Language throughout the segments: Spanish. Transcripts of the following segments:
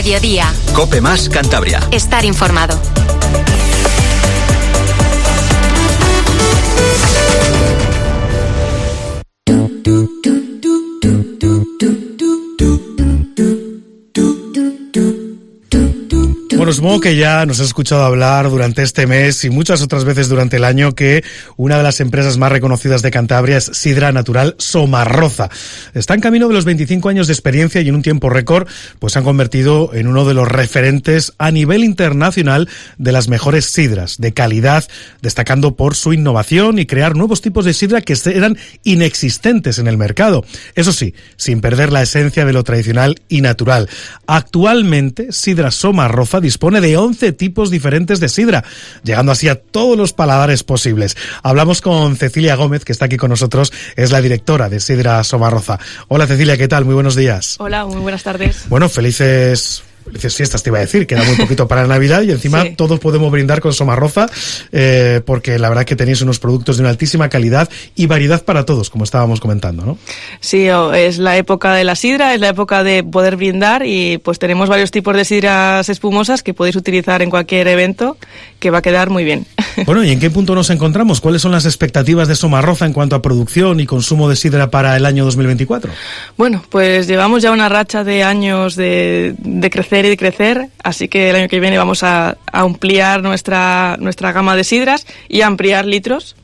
Mediodía. COPE más Cantabria. Estar informado. Bueno, supongo que ya nos has escuchado hablar durante este mes y muchas otras veces durante el año que una de las empresas más reconocidas de Cantabria es Sidra Natural Somarroza. Está en camino de los 25 años de experiencia y en un tiempo récord pues se han convertido en uno de los referentes a nivel internacional de las mejores sidras de calidad, destacando por su innovación y crear nuevos tipos de sidra que eran inexistentes en el mercado. Eso sí, sin perder la esencia de lo tradicional y natural. Actualmente, Sidra Somarroza dispone de 11 tipos diferentes de sidra, llegando así a todos los paladares posibles. Hablamos con Cecilia Gómez, que está aquí con nosotros, es la directora de Sidra Somarroza. Hola Cecilia, ¿qué tal? Muy buenos días. Hola, muy buenas tardes. Bueno, felices fiestas te iba a decir, queda muy poquito para Navidad y encima sí, todos podemos brindar con Somarroza porque la verdad que tenéis unos productos de una altísima calidad y variedad para todos, como estábamos comentando, ¿no? Sí, es la época de la sidra, es la época de poder brindar y pues tenemos varios tipos de sidras espumosas que podéis utilizar en cualquier evento que va a quedar muy bien. Bueno, ¿y en qué punto nos encontramos? ¿Cuáles son las expectativas de Somarroza en cuanto a producción y consumo de sidra para el año 2024? Bueno, pues llevamos ya una racha de años de crecer y de crecer, así que el año que viene vamos a ampliar nuestra gama de sidras y a ampliar litros,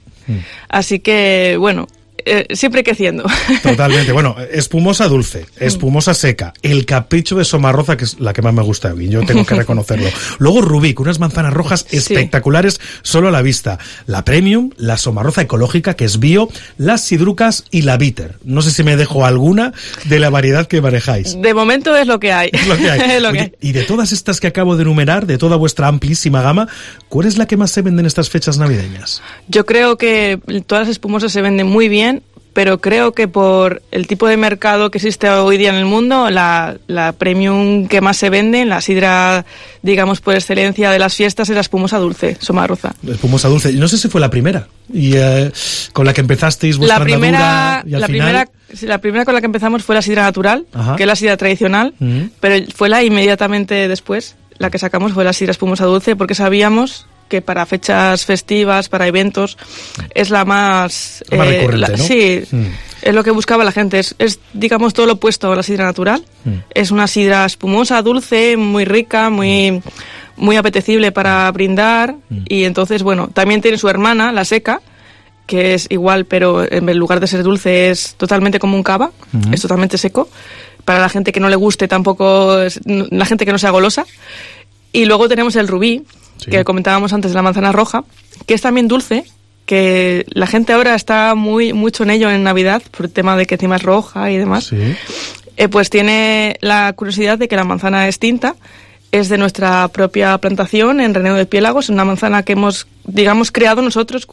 así que bueno, siempre creciendo. Totalmente. Bueno, espumosa dulce, espumosa seca, el capricho de Somarroza, que es la que más me gusta a mí, yo tengo que reconocerlo. Luego Rubí, con unas manzanas rojas espectaculares solo a la vista. La Premium, la Somarroza ecológica, que es bio, las Sidrucas y la Bitter. No sé si me dejo alguna de la variedad que manejáis. De momento es lo que hay. Es lo que hay. Oye, y de todas estas que acabo de enumerar, de toda vuestra amplísima gama, ¿cuál es la que más se vende en estas fechas navideñas? Yo creo que todas las espumosas se venden muy bien, pero creo que por el tipo de mercado que existe hoy día en el mundo, la premium que más se vende, la sidra, digamos, por excelencia de las fiestas, es la espumosa dulce, Somarroza. La espumosa dulce. No sé si fue la primera, y con la que empezasteis vuestra andadura, y al final... La primera con la que empezamos fue la sidra natural, que es la sidra tradicional, pero fue la inmediatamente después, la que sacamos fue la sidra espumosa dulce, porque sabíamos que para fechas festivas, para eventos, es la más recurrente, ¿no? Sí, es lo que buscaba la gente. Es digamos, todo lo opuesto a la sidra natural. Es una sidra espumosa, dulce, muy rica, muy apetecible para brindar. Y entonces, bueno, también tiene su hermana, la seca, que es igual, pero en lugar de ser dulce es totalmente como un cava, es totalmente seco. Para la gente que no le guste tampoco, la gente que no sea golosa. Y luego tenemos el Rubí, que comentábamos antes de la manzana roja, que es también dulce, que la gente ahora está mucho en ello en Navidad, por el tema de que encima es roja y demás. Sí. Pues tiene la curiosidad de que la manzana es tinta, es de nuestra propia plantación en Reneo de Piélagos, una manzana que hemos, digamos, creado nosotros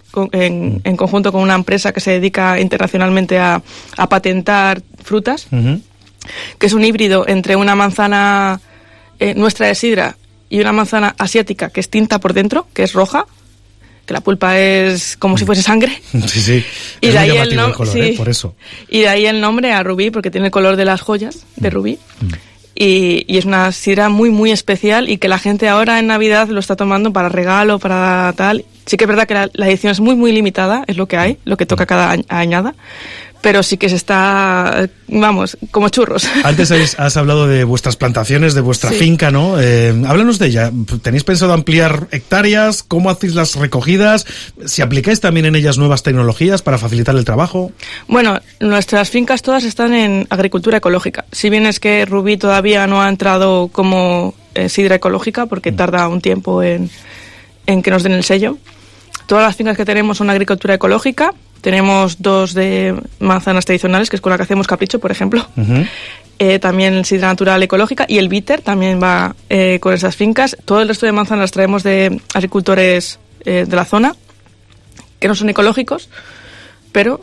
en conjunto con una empresa que se dedica internacionalmente a patentar frutas, que es un híbrido entre una manzana nuestra de sidra y una manzana asiática que es tinta por dentro, que es roja, que la pulpa es como si fuese sangre. Sí. Y de ahí el color, por eso. Y de ahí el nombre a Rubí, porque tiene el color de las joyas de Rubí. Y es una sidra muy especial y que la gente ahora en Navidad lo está tomando para regalo, para tal. Sí que es verdad que la edición es muy limitada, es lo que hay, lo que toca cada añada. Pero sí que se está, vamos, como churros. Antes has hablado de vuestras plantaciones, de vuestra finca, ¿no? Háblanos de ella. ¿Tenéis pensado ampliar hectáreas? ¿Cómo hacéis las recogidas? ¿Si aplicáis también en ellas nuevas tecnologías para facilitar el trabajo? Bueno, nuestras fincas todas están en agricultura ecológica. Si bien es que Rubí todavía no ha entrado como sidra ecológica, porque tarda un tiempo en que nos den el sello. Todas las fincas que tenemos son agricultura ecológica. Tenemos 2 de manzanas tradicionales, que es con la que hacemos capricho, por ejemplo. También sidra natural ecológica. Y el bitter también va con esas fincas. Todo el resto de manzanas las traemos de agricultores de la zona, que no son ecológicos, pero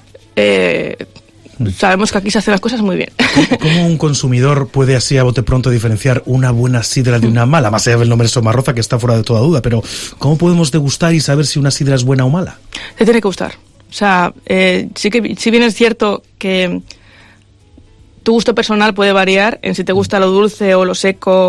sabemos que aquí se hacen las cosas muy bien. ¿Cómo un consumidor puede así a bote pronto diferenciar una buena sidra de una mala? Más allá del nombre Somarroza, que está fuera de toda duda, pero ¿cómo podemos degustar y saber si una sidra es buena o mala? Se tiene que gustar. O sea, si bien es cierto que tu gusto personal puede variar en si te gusta lo dulce o lo seco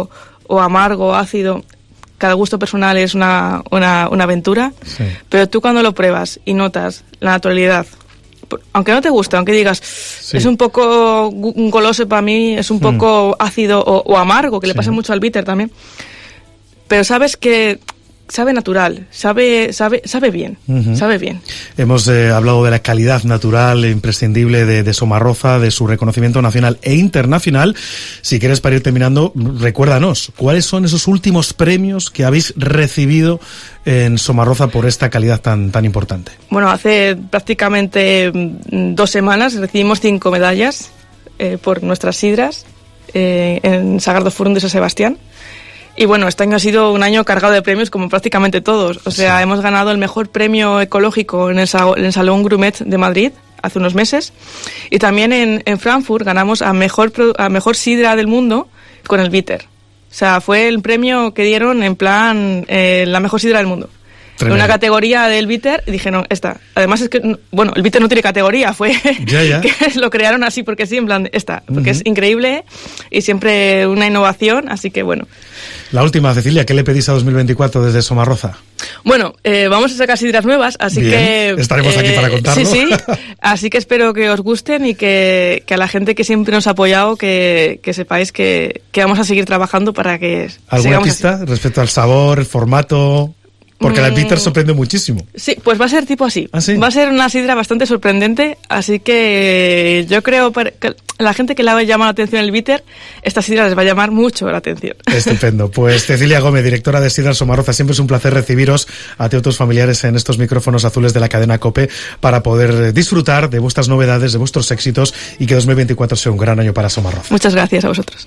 o amargo o ácido, cada gusto personal es una aventura, sí. Pero tú cuando lo pruebas y notas la naturalidad, aunque no te guste, aunque digas, sí, es un poco goloso para mí, es un poco ácido o amargo, que le pasa mucho al bitter también, pero sabes que sabe natural, sabe bien, sabe bien. Hemos hablado de la calidad natural imprescindible de Somarroza, de su reconocimiento nacional e internacional. Si quieres, para ir terminando, recuérdanos, ¿cuáles son esos últimos premios que habéis recibido en Somarroza por esta calidad tan importante? Bueno, hace prácticamente 2 semanas recibimos 5 medallas por nuestras sidras en Sagardo Forum de San Sebastián. Y bueno, este año ha sido un año cargado de premios como prácticamente todos. O sea, sí, hemos ganado el mejor premio ecológico en el Salón Grumet de Madrid hace unos meses. Y también en Frankfurt ganamos a mejor sidra del mundo con el bitter. O sea, fue el premio que dieron en plan la mejor sidra del mundo. En una categoría del bitter, y dije, no, esta. Además es que, bueno, el bitter no tiene categoría, fue ya. Que lo crearon así porque sí, en plan, esta. Porque es increíble y siempre una innovación, así que bueno. La última, Cecilia, ¿qué le pedís a 2024 desde Somarroza? Bueno, vamos a sacar sidras nuevas, así bien, que... estaremos aquí para contarlo. Sí, así que espero que os gusten y que a la gente que siempre nos ha apoyado, que sepáis que vamos a seguir trabajando para que... ¿Alguna pista así respecto al sabor, el formato...? Porque la bitter sorprende muchísimo. Sí, pues va a ser tipo así. ¿Ah, sí? Va a ser una sidra bastante sorprendente, así que yo creo que a la gente que le ha llamado la atención el bitter, esta sidra les va a llamar mucho la atención. Estupendo. Pues Cecilia Gómez, directora de Sidras Somarroza, siempre es un placer recibiros a ti y a tus familiares en estos micrófonos azules de la cadena COPE para poder disfrutar de vuestras novedades, de vuestros éxitos y que 2024 sea un gran año para Somarroza. Muchas gracias a vosotros.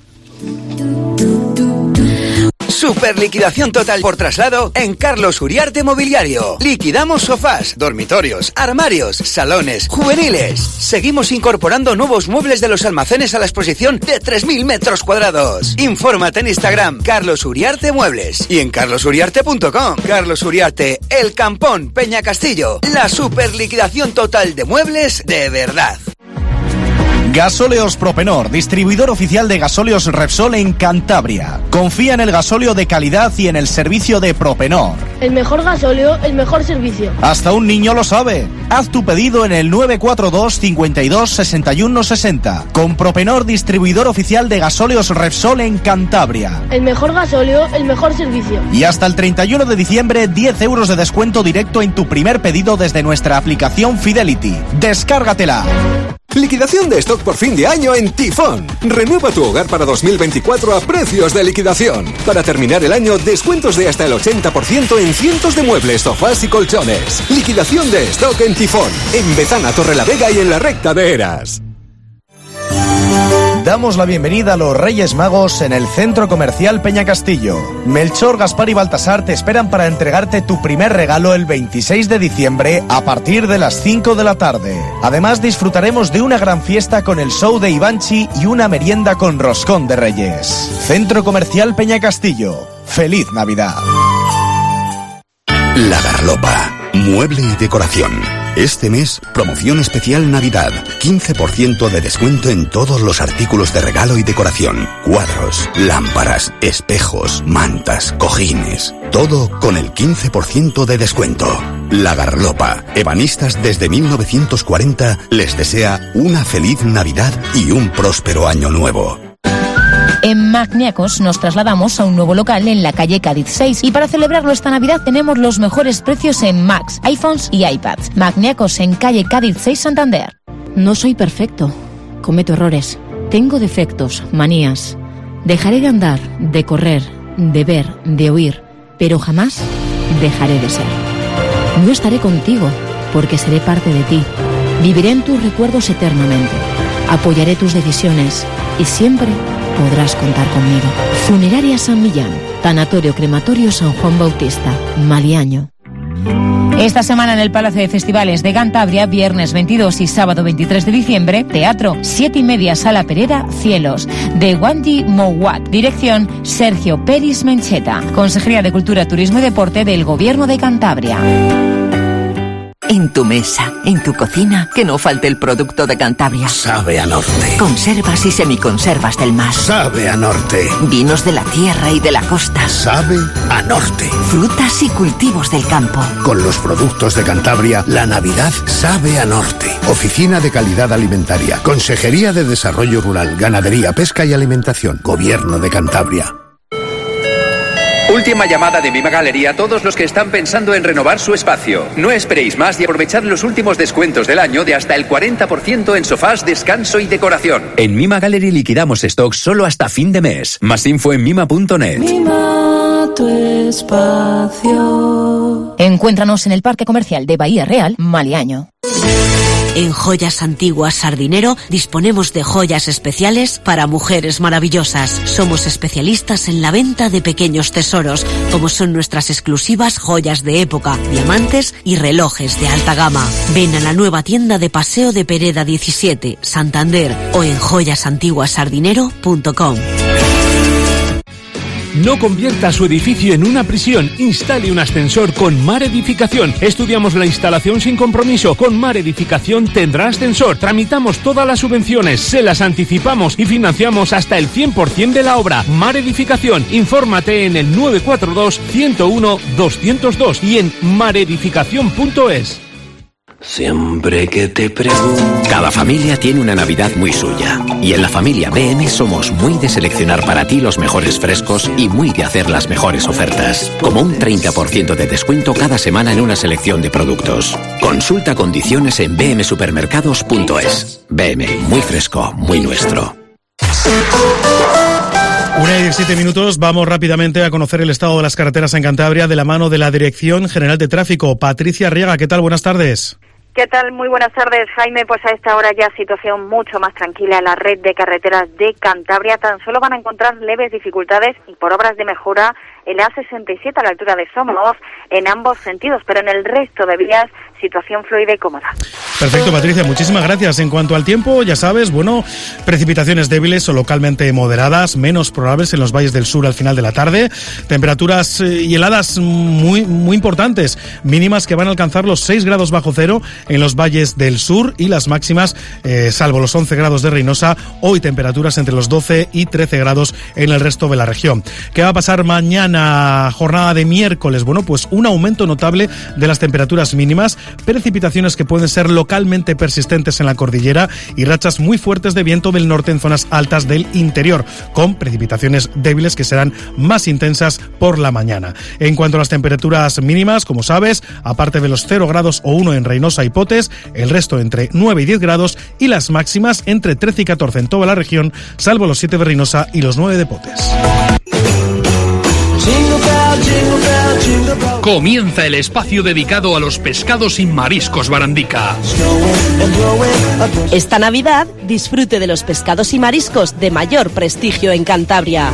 Super liquidación total por traslado en Carlos Uriarte Mobiliario. Liquidamos sofás, dormitorios, armarios, salones, juveniles. Seguimos incorporando nuevos muebles de los almacenes a la exposición de 3.000 metros cuadrados. Infórmate en Instagram, Carlos Uriarte Muebles, y en carlosuriarte.com. Carlos Uriarte, El Campón, Peña Castillo. La super liquidación total de muebles de verdad. Gasóleos Propenor, distribuidor oficial de gasóleos Repsol en Cantabria. Confía en el gasóleo de calidad y en el servicio de Propenor. El mejor gasóleo, el mejor servicio. Hasta un niño lo sabe. Haz tu pedido en el 942 52 61 60. Con Propenor, distribuidor oficial de gasóleos Repsol en Cantabria. El mejor gasóleo, el mejor servicio. Y hasta el 31 de diciembre, 10 euros de descuento directo en tu primer pedido desde nuestra aplicación Fidelity. Descárgatela. Liquidación de stock por fin de año en Tifón. Renueva tu hogar para 2024 a precios de liquidación. Para terminar el año, descuentos de hasta el 80% en cientos de muebles, sofás y colchones. Liquidación de stock en Tifón. En Bezana, Torrelavega y en la Recta de Eras. Damos la bienvenida a los Reyes Magos en el Centro Comercial Peña Castillo. Melchor, Gaspar y Baltasar te esperan para entregarte tu primer regalo el 26 de diciembre a partir de las 5 de la tarde. Además, disfrutaremos de una gran fiesta con el show de Ivanchi y una merienda con roscón de Reyes. Centro Comercial Peña Castillo. ¡Feliz Navidad! La Garlopa. Mueble y decoración. Este mes, promoción especial Navidad. 15% de descuento en todos los artículos de regalo y decoración. Cuadros, lámparas, espejos, mantas, cojines. Todo con el 15% de descuento. La Garlopa. Ebanistas desde 1940 les desea una feliz Navidad y un próspero año nuevo. En Magniacos nos trasladamos a un nuevo local en la calle Cádiz 6 y para celebrarlo esta Navidad tenemos los mejores precios en Macs, iPhones y iPads. Magniacos en calle Cádiz 6 Santander. No soy perfecto, cometo errores, tengo defectos, manías. Dejaré de andar, de correr, de ver, de oír, pero jamás dejaré de ser. No estaré contigo porque seré parte de ti. Viviré en tus recuerdos eternamente. Apoyaré tus decisiones y siempre podrás contar conmigo. Funeraria San Millán, Tanatorio Crematorio San Juan Bautista, Maliaño. Esta semana en el Palacio de Festivales de Cantabria, viernes 22 y sábado 23 de diciembre, teatro 7:30, Sala Pereda, Cielos, de Wandy Mowat. Dirección Sergio Peris Mencheta. Consejería de Cultura, Turismo y Deporte del Gobierno de Cantabria. En tu mesa, en tu cocina, que no falte el producto de Cantabria. Sabe a norte. Conservas y semiconservas del mar. Sabe a norte. Vinos de la tierra y de la costa. Sabe a norte. Frutas y cultivos del campo. Con los productos de Cantabria, la Navidad sabe a norte. Oficina de Calidad Alimentaria. Consejería de Desarrollo Rural, Ganadería, Pesca y Alimentación. Gobierno de Cantabria. Última llamada de Mima Gallery a todos los que están pensando en renovar su espacio. No esperéis más y aprovechad los últimos descuentos del año de hasta el 40% en sofás, descanso y decoración. En Mima Gallery liquidamos stocks solo hasta fin de mes. Más info en mima.net. Mima tu espacio. Encuéntranos en el Parque Comercial de Bahía Real, Maliaño. En Joyas Antiguas Sardinero disponemos de joyas especiales para mujeres maravillosas. Somos especialistas en la venta de pequeños tesoros, como son nuestras exclusivas joyas de época, diamantes y relojes de alta gama. Ven a la nueva tienda de Paseo de Pereda 17, Santander, o en joyasantiguasardinero.com. No convierta su edificio en una prisión. Instale un ascensor con Mar Edificación. Estudiamos la instalación sin compromiso. Con Mar Edificación tendrá ascensor. Tramitamos todas las subvenciones, se las anticipamos y financiamos hasta el 100% de la obra. Mar Edificación. Infórmate en el 942 101 202 y en maredificación.es. Siempre que te pregunto. Cada familia tiene una Navidad muy suya. Y en la familia BM somos muy de seleccionar para ti los mejores frescos y muy de hacer las mejores ofertas. Como un 30% de descuento cada semana en una selección de productos. Consulta condiciones en bmsupermercados.es. BM, muy fresco, muy nuestro. 1:17, vamos rápidamente a conocer el estado de las carreteras en Cantabria de la mano de la Dirección General de Tráfico. Patricia Arriaga, ¿qué tal? Buenas tardes. ¿Qué tal? Muy buenas tardes, Jaime. Pues a esta hora ya situación mucho más tranquila en la red de carreteras de Cantabria. Tan solo van a encontrar leves dificultades y por obras de mejora en la A67 a la altura de Somos en ambos sentidos, pero en el resto de vías situación fluida y cómoda. Perfecto, Patricia, muchísimas gracias. En cuanto al tiempo, ya sabes, precipitaciones débiles o localmente moderadas, menos probables en los valles del sur al final de la tarde, temperaturas y heladas muy importantes, mínimas que van a alcanzar los 6 grados bajo cero en los valles del sur y las máximas, salvo los 11 grados de Reynosa, hoy temperaturas entre los 12 y 13 grados en el resto de la región. ¿Qué va a pasar mañana, jornada de miércoles? Pues un aumento notable de las temperaturas mínimas, precipitaciones que pueden ser localmente persistentes en la cordillera y rachas muy fuertes de viento del norte en zonas altas del interior, con precipitaciones débiles que serán más intensas por la mañana. En cuanto a las temperaturas mínimas, como sabes, aparte de los 0 grados o 1 en Reynosa y Potes, el resto entre 9 y 10 grados y las máximas entre 13 y 14 en toda la región, salvo los 7 de Reynosa y los 9 de Potes. Comienza el espacio dedicado a los pescados y mariscos Barandica. Esta Navidad disfrute de los pescados y mariscos de mayor prestigio en Cantabria.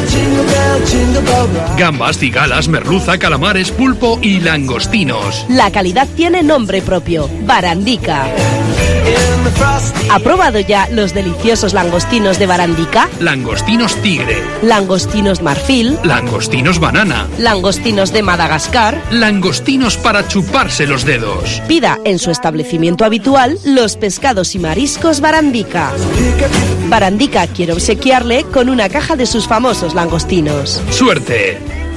Gambas, cigalas, merluza, calamares, pulpo y langostinos. La calidad tiene nombre propio, Barandica. ¿Ha probado ya los deliciosos langostinos de Barandica? Langostinos tigre. Langostinos marfil. Langostinos banana. Langostinos de Madagascar. Langostinos para chuparse los dedos. Pida en su establecimiento habitual los pescados y mariscos Barandica. Barandica quiere obsequiarle con una caja de sus famosos langostinos. ¡Suerte!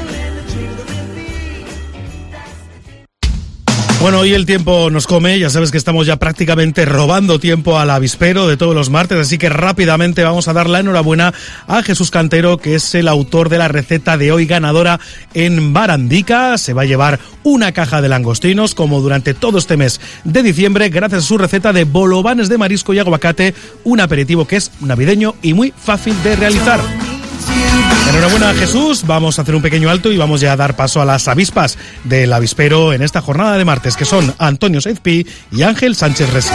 Hoy el tiempo nos come, ya sabes que estamos ya prácticamente robando tiempo al avispero de todos los martes, así que rápidamente vamos a dar la enhorabuena a Jesús Cantero, que es el autor de la receta de hoy ganadora en Barandica. Se va a llevar una caja de langostinos, como durante todo este mes de diciembre, gracias a su receta de bolovanes de marisco y aguacate, un aperitivo que es navideño y muy fácil de realizar. Enhorabuena, Jesús. Vamos a hacer un pequeño alto y vamos ya a dar paso a las avispas del avispero en esta jornada de martes, que son Antonio Saizpi y Ángel Sánchez Resi.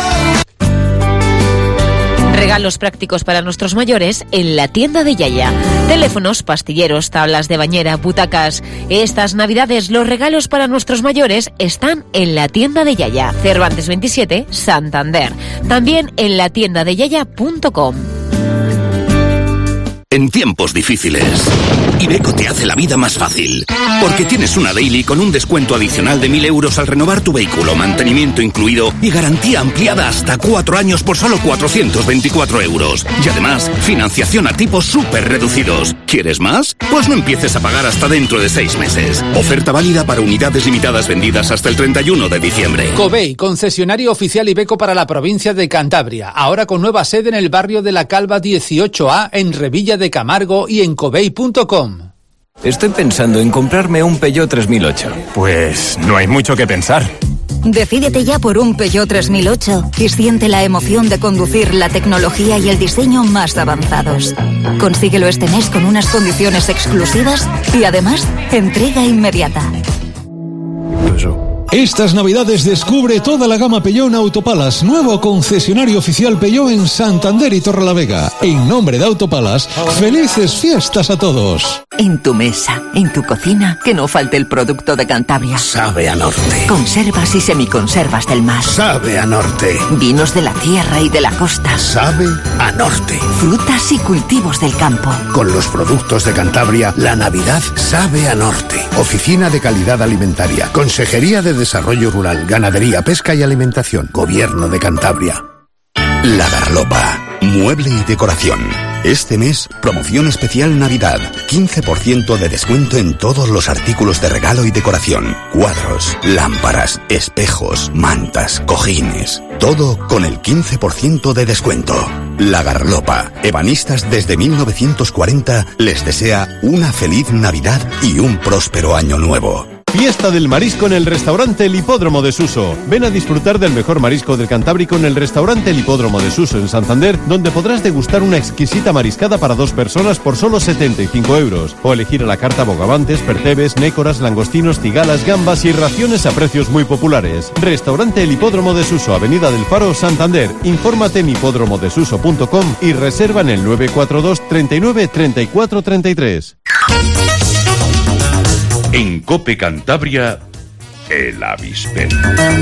Regalos prácticos para nuestros mayores en la tienda de Yaya. Teléfonos, pastilleros, tablas de bañera, butacas. Estas Navidades los regalos para nuestros mayores están en la tienda de Yaya. Cervantes 27, Santander. También en la tienda de Yaya.com. en tiempos difíciles. Iveco te hace la vida más fácil, porque tienes una daily con un descuento adicional de 1.000 euros al renovar tu vehículo, mantenimiento incluido y garantía ampliada hasta 4 años por solo 424 euros. Y además, financiación a tipos súper reducidos. ¿Quieres más? Pues no empieces a pagar hasta dentro de 6 meses. Oferta válida para unidades limitadas vendidas hasta el 31 de diciembre. Covey, concesionario oficial Iveco para la provincia de Cantabria. Ahora con nueva sede en el barrio de La Calva 18A, en Revilla de Camargo y en covey.com. Estoy pensando en comprarme un Peugeot 3008. Pues no hay mucho que pensar. Decídete ya por un Peugeot 3008 y siente la emoción de conducir la tecnología y el diseño más avanzados. Consíguelo este mes con unas condiciones exclusivas y además entrega inmediata. Estas Navidades descubre toda la gama Peugeot en Autopalas, nuevo concesionario oficial Peugeot en Santander y Torrelavega. En nombre de Autopalas, felices fiestas a todos. En tu mesa, en tu cocina, que no falte el producto de Cantabria. Sabe a norte. Conservas y semiconservas del mar. Sabe a norte. Vinos de la tierra y de la costa. Sabe a norte. Frutas y cultivos del campo. Con los productos de Cantabria, la Navidad sabe a norte. Oficina de Calidad Alimentaria. Consejería de Desarrollo Rural, Ganadería, Pesca y Alimentación. Gobierno de Cantabria. La Garlopa. Mueble y decoración. Este mes, promoción especial Navidad. 15% de descuento en todos los artículos de regalo y decoración. Cuadros, lámparas, espejos, mantas, cojines. Todo con el 15% de descuento. La Garlopa. Ebanistas desde 1940 les desea una feliz Navidad y un próspero año nuevo. Fiesta del marisco en el restaurante El Hipódromo de Suso. Ven a disfrutar del mejor marisco del Cantábrico en el restaurante El Hipódromo de Suso en Santander, donde podrás degustar una exquisita mariscada para 2 personas por solo 75 euros. O elegir a la carta bogavantes, percebes, nécoras, langostinos, cigalas, gambas y raciones a precios muy populares. Restaurante El Hipódromo de Suso, Avenida del Faro, Santander. Infórmate en hipódromodesuso.com y reserva en el 942 39 34 33. En COPE Cantabria, el avispero.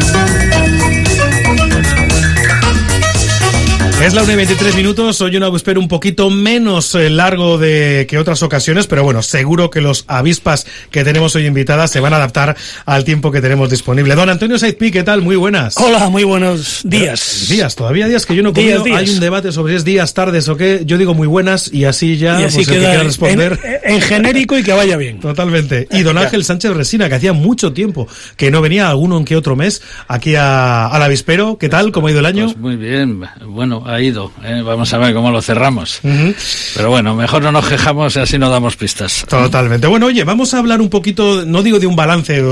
Es la 1:23, hoy un avispero un poquito menos largo que otras ocasiones, pero bueno, seguro que los avispas que tenemos hoy invitadas se van a adaptar al tiempo que tenemos disponible. Don Antonio Saizpi, ¿qué tal? Muy buenas. Hola, muy buenos días. Todavía días que yo no he comido. Días. Hay un debate sobre si es días, tardes o qué. Yo digo muy buenas y así ya, y así pues, el que quiera responder. En genérico y que vaya bien. Totalmente. Y don Ángel Sánchez Resina, que hacía mucho tiempo que no venía, alguno en que otro mes, aquí al avispero. ¿Qué tal? ¿Cómo ha ido el año? Pues muy bien. Bueno, ha ido. Vamos a ver cómo lo cerramos. Pero bueno, mejor no nos quejamos y así no damos pistas. Totalmente. Bueno, oye, vamos a hablar un poquito, no digo de un balance de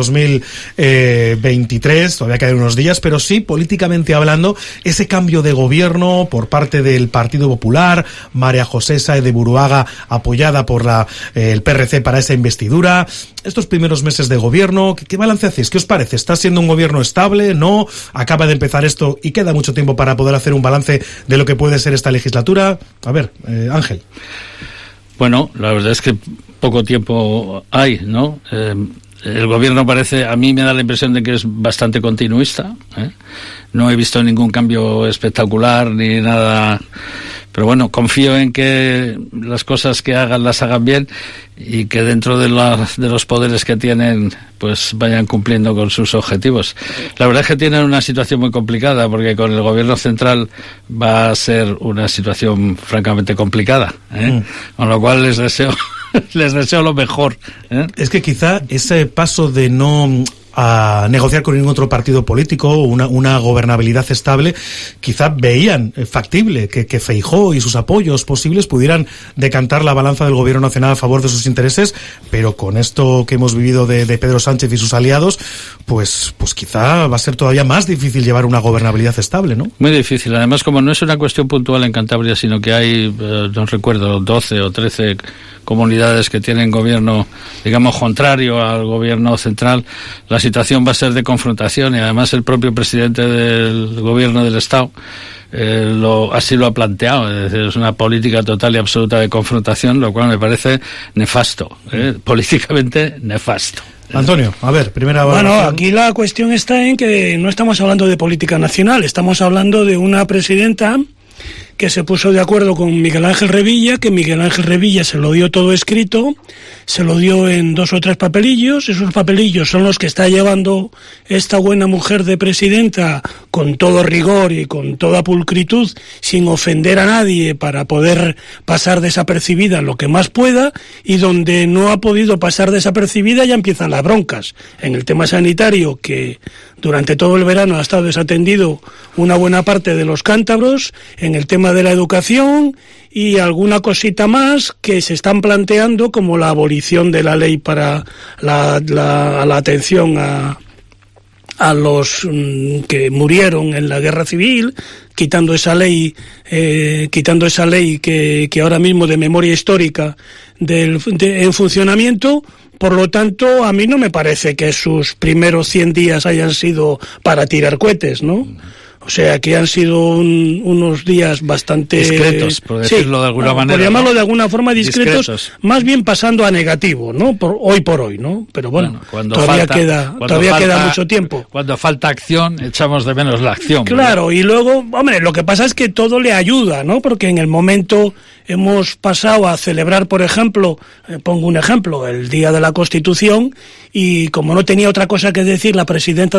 2023, todavía quedan unos días, pero sí, políticamente hablando, ese cambio de gobierno por parte del Partido Popular, María José Sáez de Buruaga, apoyada por el PRC para esa investidura, estos primeros meses de gobierno, ¿qué balance hacéis? ¿Qué os parece? ¿Está siendo un gobierno estable? ¿No? ¿Acaba de empezar esto y queda mucho tiempo para poder hacer un balance de lo que puede ser esta legislatura? A ver, Ángel. Bueno, la verdad es que poco tiempo hay, ¿no? El gobierno parece, a mí me da la impresión de que es bastante continuista, ¿eh? No he visto ningún cambio espectacular ni nada, pero bueno, confío en que las cosas que hagan las hagan bien y que dentro de los poderes que tienen pues vayan cumpliendo con sus objetivos. La verdad es que tienen una situación muy complicada porque con el gobierno central va a ser una situación francamente complicada, ¿eh? Con lo cual les deseo lo mejor, ¿eh? Es que quizá ese paso de no a negociar con ningún otro partido político, una gobernabilidad estable, quizá veían factible que Feijóo y sus apoyos posibles pudieran decantar la balanza del gobierno nacional a favor de sus intereses, pero con esto que hemos vivido de Pedro Sánchez y sus aliados, pues quizá va a ser todavía más difícil llevar una gobernabilidad estable, ¿no? Muy difícil. Además, como no es una cuestión puntual en Cantabria, sino que hay, no recuerdo, 12 o 13 comunidades que tienen gobierno, digamos, contrario al gobierno central, la situación va a ser de confrontación y además el propio presidente del gobierno del Estado así lo ha planteado, es decir, es una política total y absoluta de confrontación, lo cual me parece nefasto, políticamente nefasto. Antonio, a ver, primera valoración. Bueno, aquí la cuestión está en que no estamos hablando de política nacional, estamos hablando de una presidenta que se puso de acuerdo con Miguel Ángel Revilla, que Miguel Ángel Revilla se lo dio todo escrito, se lo dio en 2 o 3 papelillos. Esos papelillos son los que está llevando esta buena mujer de presidenta con todo rigor y con toda pulcritud, sin ofender a nadie, para poder pasar desapercibida lo que más pueda, y donde no ha podido pasar desapercibida ya empiezan las broncas. En el tema sanitario, que durante todo el verano ha estado desatendido una buena parte de los cántabros, en el tema de la educación y alguna cosita más que se están planteando, como la abolición de la ley para la atención a los que murieron en la guerra civil, quitando esa ley que ahora mismo de memoria histórica en funcionamiento. Por lo tanto, a mí no me parece que sus primeros 100 días hayan sido para tirar cohetes, ¿no? O sea, que han sido unos días bastante discretos, por decirlo de alguna manera. Por llamarlo de alguna forma discretos, más bien pasando a negativo, ¿no? Hoy por hoy, ¿no? Pero bueno, todavía queda mucho tiempo. Cuando falta acción, echamos de menos la acción. Claro, ¿verdad? Y luego, hombre, lo que pasa es que todo le ayuda, ¿no? Porque en el momento hemos pasado a celebrar, por ejemplo, pongo un ejemplo, el Día de la Constitución, y como no tenía otra cosa que decir la presidenta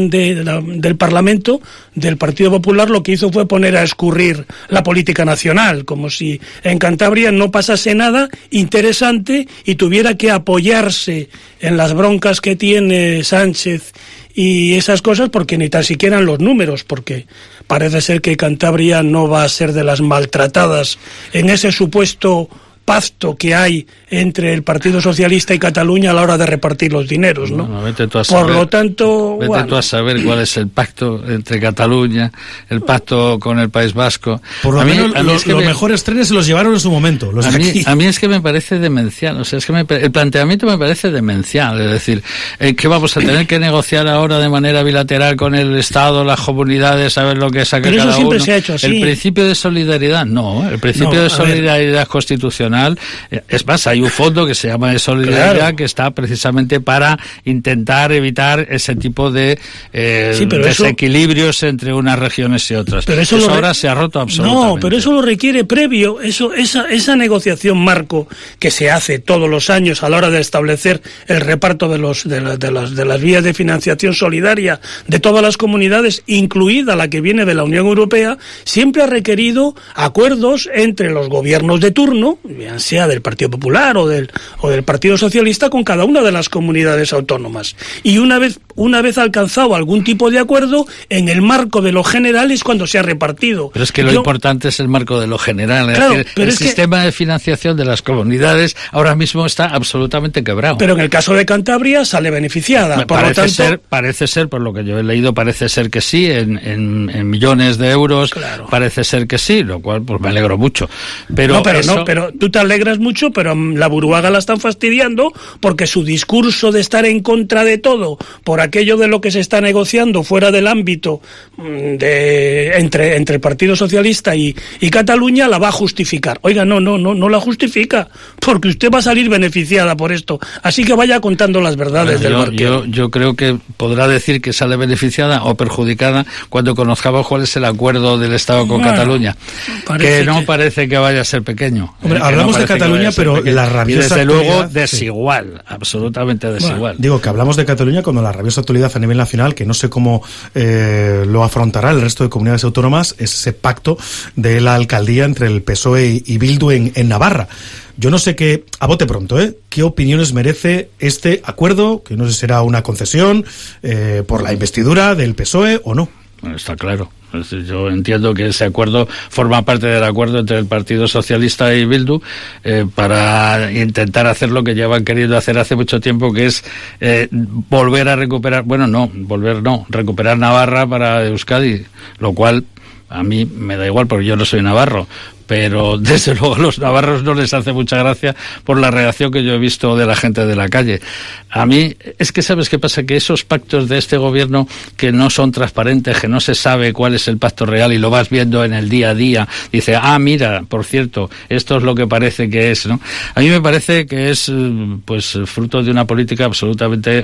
del Parlamento, del Partido Popular, lo que hizo fue poner a escurrir la política nacional, como si en Cantabria no pasase nada interesante y tuviera que apoyarse en las broncas que tiene Sánchez y esas cosas, porque ni tan siquiera en los números, porque parece ser que Cantabria no va a ser de las maltratadas en ese supuesto pacto que hay entre el Partido Socialista y Cataluña a la hora de repartir los dineros, ¿no? Por lo tanto, vete tú a saber cuál es el pacto entre Cataluña, el pacto con el País Vasco. Por lo menos los mejores trenes se los llevaron en su momento. A mí es que me parece demencial, o sea, es que el planteamiento me parece demencial, es decir, que vamos a tener que negociar ahora de manera bilateral con el Estado, las comunidades, a ver lo que saque cada uno. Se ha hecho así. El principio de solidaridad, el principio de solidaridad constitucional. Es más, hay un fondo que se llama de solidaridad, que está precisamente para intentar evitar ese tipo de desequilibrios entre unas regiones y otras. Pero eso ahora se ha roto absolutamente. No, pero eso lo requiere previo. Esa negociación marco que se hace todos los años a la hora de establecer el reparto de las vías de financiación solidaria de todas las comunidades, incluida la que viene de la Unión Europea, siempre ha requerido acuerdos entre los gobiernos de turno, sea del Partido Popular o del Partido Socialista, con cada una de las comunidades autónomas. Y una vez alcanzado algún tipo de acuerdo, en el marco de lo general es cuando se ha repartido. Pero es que lo importante es el marco de lo general. Claro, es decir, el sistema de financiación de las comunidades ahora mismo está absolutamente quebrado. Pero en el caso de Cantabria sale beneficiada. Parece ser, por lo que yo he leído, parece ser que sí, en millones de euros, claro. Parece ser que sí, lo cual pues me alegro mucho. Pero tú te alegras mucho, pero la Buruaga la están fastidiando, porque su discurso de estar en contra de todo, por aquello de lo que se está negociando fuera del ámbito entre el Partido Socialista y Cataluña, la va a justificar. Oiga, no la justifica, porque usted va a salir beneficiada por esto. Así que vaya contando las verdades del barquero. Yo creo que podrá decir que sale beneficiada o perjudicada cuando conozcamos cuál es el acuerdo del Estado con Cataluña, que no parece que vaya a ser pequeño. Hombre, hablamos de Cataluña, pero la rabiosa desde luego desigual, absolutamente desigual. Bueno, digo que hablamos de Cataluña cuando la rabiosa actualidad a nivel nacional, que no sé cómo lo afrontará el resto de comunidades autónomas, es ese pacto de la alcaldía entre el PSOE y Bildu en Navarra. Yo no sé a bote pronto, qué opiniones merece este acuerdo, que no sé si será una concesión por la investidura del PSOE o no. Bueno, está claro. Yo entiendo que ese acuerdo forma parte del acuerdo entre el Partido Socialista y Bildu para intentar hacer lo que llevan queriendo hacer hace mucho tiempo, que es volver a recuperar, recuperar Navarra para Euskadi, lo cual a mí me da igual porque yo no soy navarro, pero desde luego a los navarros no les hace mucha gracia por la reacción que yo he visto de la gente de la calle. A mí, es que ¿sabes qué pasa? Que esos pactos de este gobierno que no son transparentes, que no se sabe cuál es el pacto real y lo vas viendo en el día a día, dice, mira, por cierto, esto es lo que parece que es, ¿no? A mí me parece que es, pues, fruto de una política absolutamente,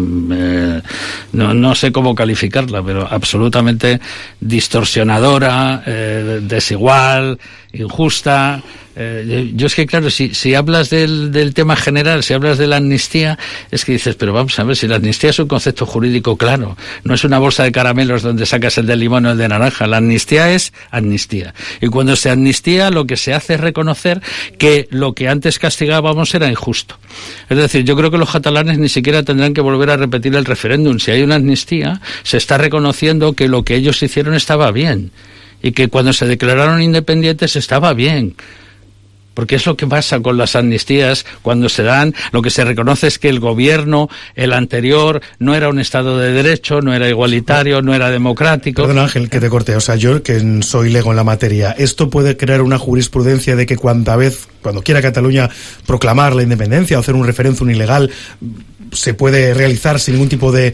no sé cómo calificarla, pero absolutamente distorsionadora, desigual, injusta. Yo es que, claro, si hablas del tema general, si hablas de la amnistía, es que dices, pero vamos a ver, si la amnistía es un concepto jurídico claro, no es una bolsa de caramelos donde sacas el de limón o el de naranja, la amnistía es amnistía. Y cuando se amnistía, lo que se hace es reconocer que lo que antes castigábamos era injusto. Es decir, yo creo que los catalanes ni siquiera tendrán que volver a repetir el referéndum. Si hay una amnistía, se está reconociendo que lo que ellos hicieron estaba bien, y que cuando se declararon independientes estaba bien. Porque es lo que pasa con las amnistías cuando se dan, lo que se reconoce es que el gobierno, el anterior, no era un Estado de Derecho, no era igualitario, no era democrático. Perdón, Ángel, que te corte. O sea, yo que soy lego en la materia, ¿esto puede crear una jurisprudencia de que cuando quiera Cataluña proclamar la independencia o hacer un referéndum ilegal, se puede realizar sin ningún tipo de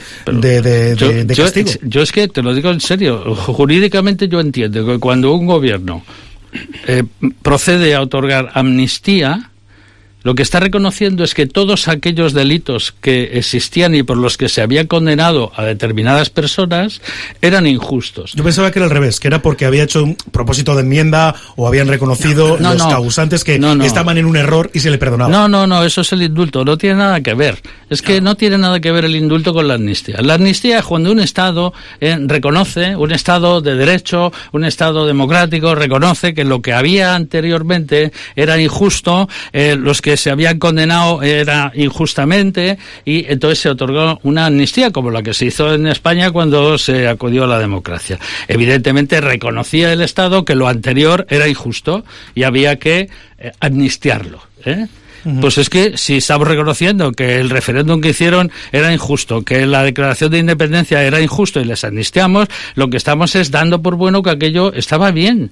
castigo? Yo es que te lo digo en serio, jurídicamente yo entiendo que cuando un gobierno procede a otorgar amnistía, lo que está reconociendo es que todos aquellos delitos que existían y por los que se había condenado a determinadas personas eran injustos. Yo pensaba que era al revés, que era porque había hecho un propósito de enmienda o habían reconocido los causantes que estaban en un error y se le perdonaba. No, eso es el indulto, no tiene nada que ver. Es que no tiene nada que ver el indulto con la amnistía. La amnistía es cuando un Estado reconoce, un Estado de derecho, un Estado democrático, reconoce que lo que había anteriormente era injusto, los que se habían condenado era injustamente, y entonces se otorgó una amnistía como la que se hizo en España cuando se acudió a la democracia. Evidentemente reconocía el Estado que lo anterior era injusto y había que amnistiarlo, Pues es que si estamos reconociendo que el referéndum que hicieron era injusto, que la declaración de independencia era injusto y les amnistiamos, lo que estamos es dando por bueno que aquello estaba bien.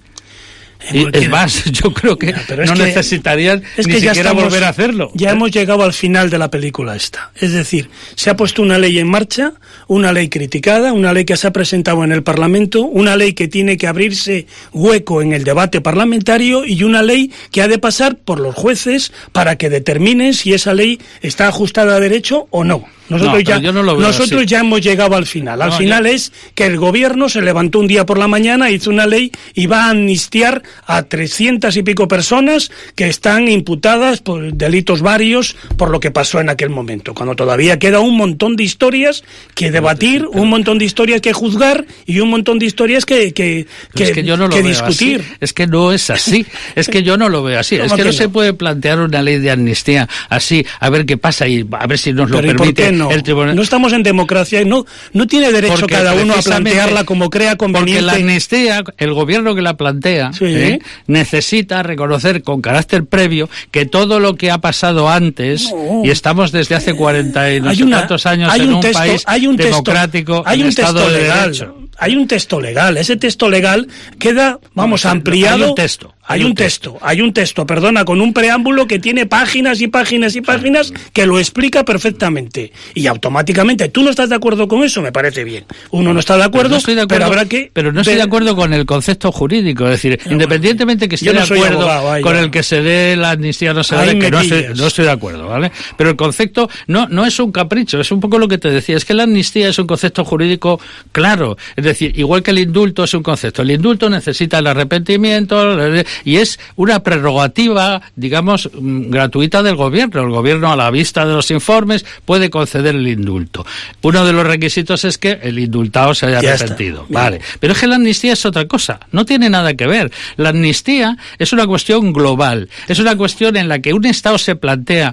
Y es más, yo creo que necesitarían ni siquiera volver a hacerlo. Ya hemos llegado al final de la película esta. Es decir, se ha puesto una ley en marcha, una ley criticada, una ley que se ha presentado en el Parlamento, una ley que tiene que abrirse hueco en el debate parlamentario y una ley que ha de pasar por los jueces para que determinen si esa ley está ajustada a derecho o no. Nosotros ya hemos llegado al final. Al final es que el gobierno se levantó un día por la mañana, hizo una ley y va a amnistiar a 300 y pico personas que están imputadas por delitos varios por lo que pasó en aquel momento, cuando todavía queda un montón de historias que debatir, un montón de historias que juzgar y un montón de historias que discutir. Así. Es que no es así. Es que yo no lo veo así. Es que no se puede plantear una ley de amnistía así, a ver qué pasa y a ver si nos lo permite. No estamos en democracia y no tiene derecho cada uno a plantearla como crea conveniente. Porque la amnistía, el gobierno que la plantea, necesita reconocer con carácter previo que todo lo que ha pasado antes, y estamos desde hace 40 y no sé cuántos años en un país democrático, en Estado de Derecho. Hay un texto legal, ese texto legal queda, ampliado. Hay un texto, con un preámbulo que tiene páginas y páginas y páginas que lo explica perfectamente. Y automáticamente, ¿tú no estás de acuerdo con eso? Me parece bien. Uno no está de acuerdo, pero habrá que... Pero no estoy de acuerdo con el concepto jurídico. Es decir, independientemente que esté de acuerdo con el que se dé la amnistía, no se dé, que no estoy de acuerdo, ¿vale? Pero el concepto no es un capricho, es un poco lo que te decía. Es que la amnistía es un concepto jurídico claro. Es decir, igual que el indulto es un concepto. El indulto necesita el arrepentimiento... Y es una prerrogativa, digamos, gratuita del gobierno. El gobierno, a la vista de los informes, puede conceder el indulto. Uno de los requisitos es que el indultado se haya arrepentido. Vale. Pero es que la amnistía es otra cosa. No tiene nada que ver. La amnistía es una cuestión global. Es una cuestión en la que un Estado se plantea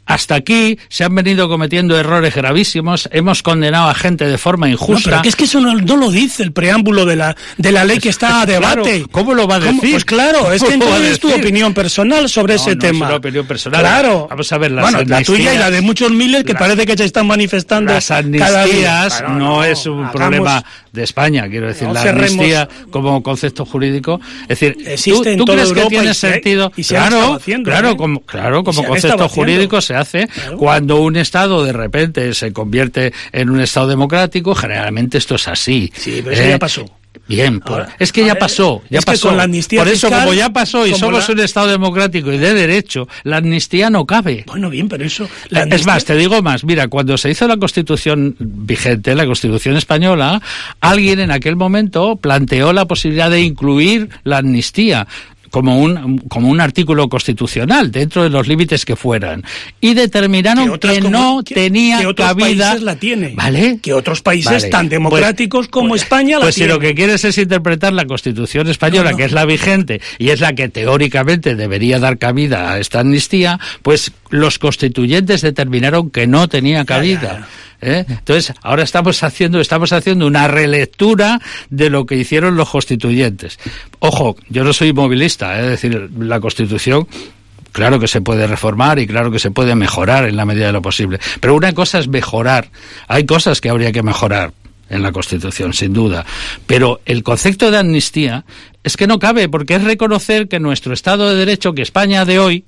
hasta aquí se han venido cometiendo errores gravísimos, hemos condenado a gente de forma injusta. No, pero que es que eso no lo dice el preámbulo de la ley que está a debate. Claro, ¿cómo lo va a decir? Pues claro, es que entonces es tu opinión personal sobre ese tema. Es una opinión personal. Claro. Vamos a ver, la tuya y la de muchos miles que parece que se están manifestando. Las amnistías no es un problema de España, quiero decir, la amnistía como concepto jurídico, es decir, ¿tú crees que tiene sentido? Claro, como concepto jurídico se hace cuando un Estado de repente se convierte en un Estado democrático, generalmente esto es así. Sí, pero eso ya pasó. Bien, es que ya pasó. Con la amnistía por eso, fiscal, como ya pasó y somos un Estado democrático y de derecho, la amnistía no cabe. Bueno, bien, pero eso... Es más, te digo más, mira, cuando se hizo la Constitución vigente, la Constitución española, alguien en aquel momento planteó la posibilidad de incluir la amnistía como un artículo constitucional dentro de los límites que fueran, y determinaron que no tenía cabida. Que otros países la tienen, ¿vale? Que otros países tan democráticos como España la tienen. Si lo que quieres es interpretar la Constitución española, que es la vigente y es la que teóricamente debería dar cabida a esta amnistía, pues los constituyentes determinaron que no tenía cabida. Entonces, ahora estamos haciendo una relectura de lo que hicieron los constituyentes. Ojo, yo no soy movilista, es decir, la Constitución claro que se puede reformar y claro que se puede mejorar en la medida de lo posible. Pero una cosa es mejorar, hay cosas que habría que mejorar en la Constitución, sin duda. Pero el concepto de amnistía es que no cabe, porque es reconocer que nuestro Estado de Derecho, que España de hoy,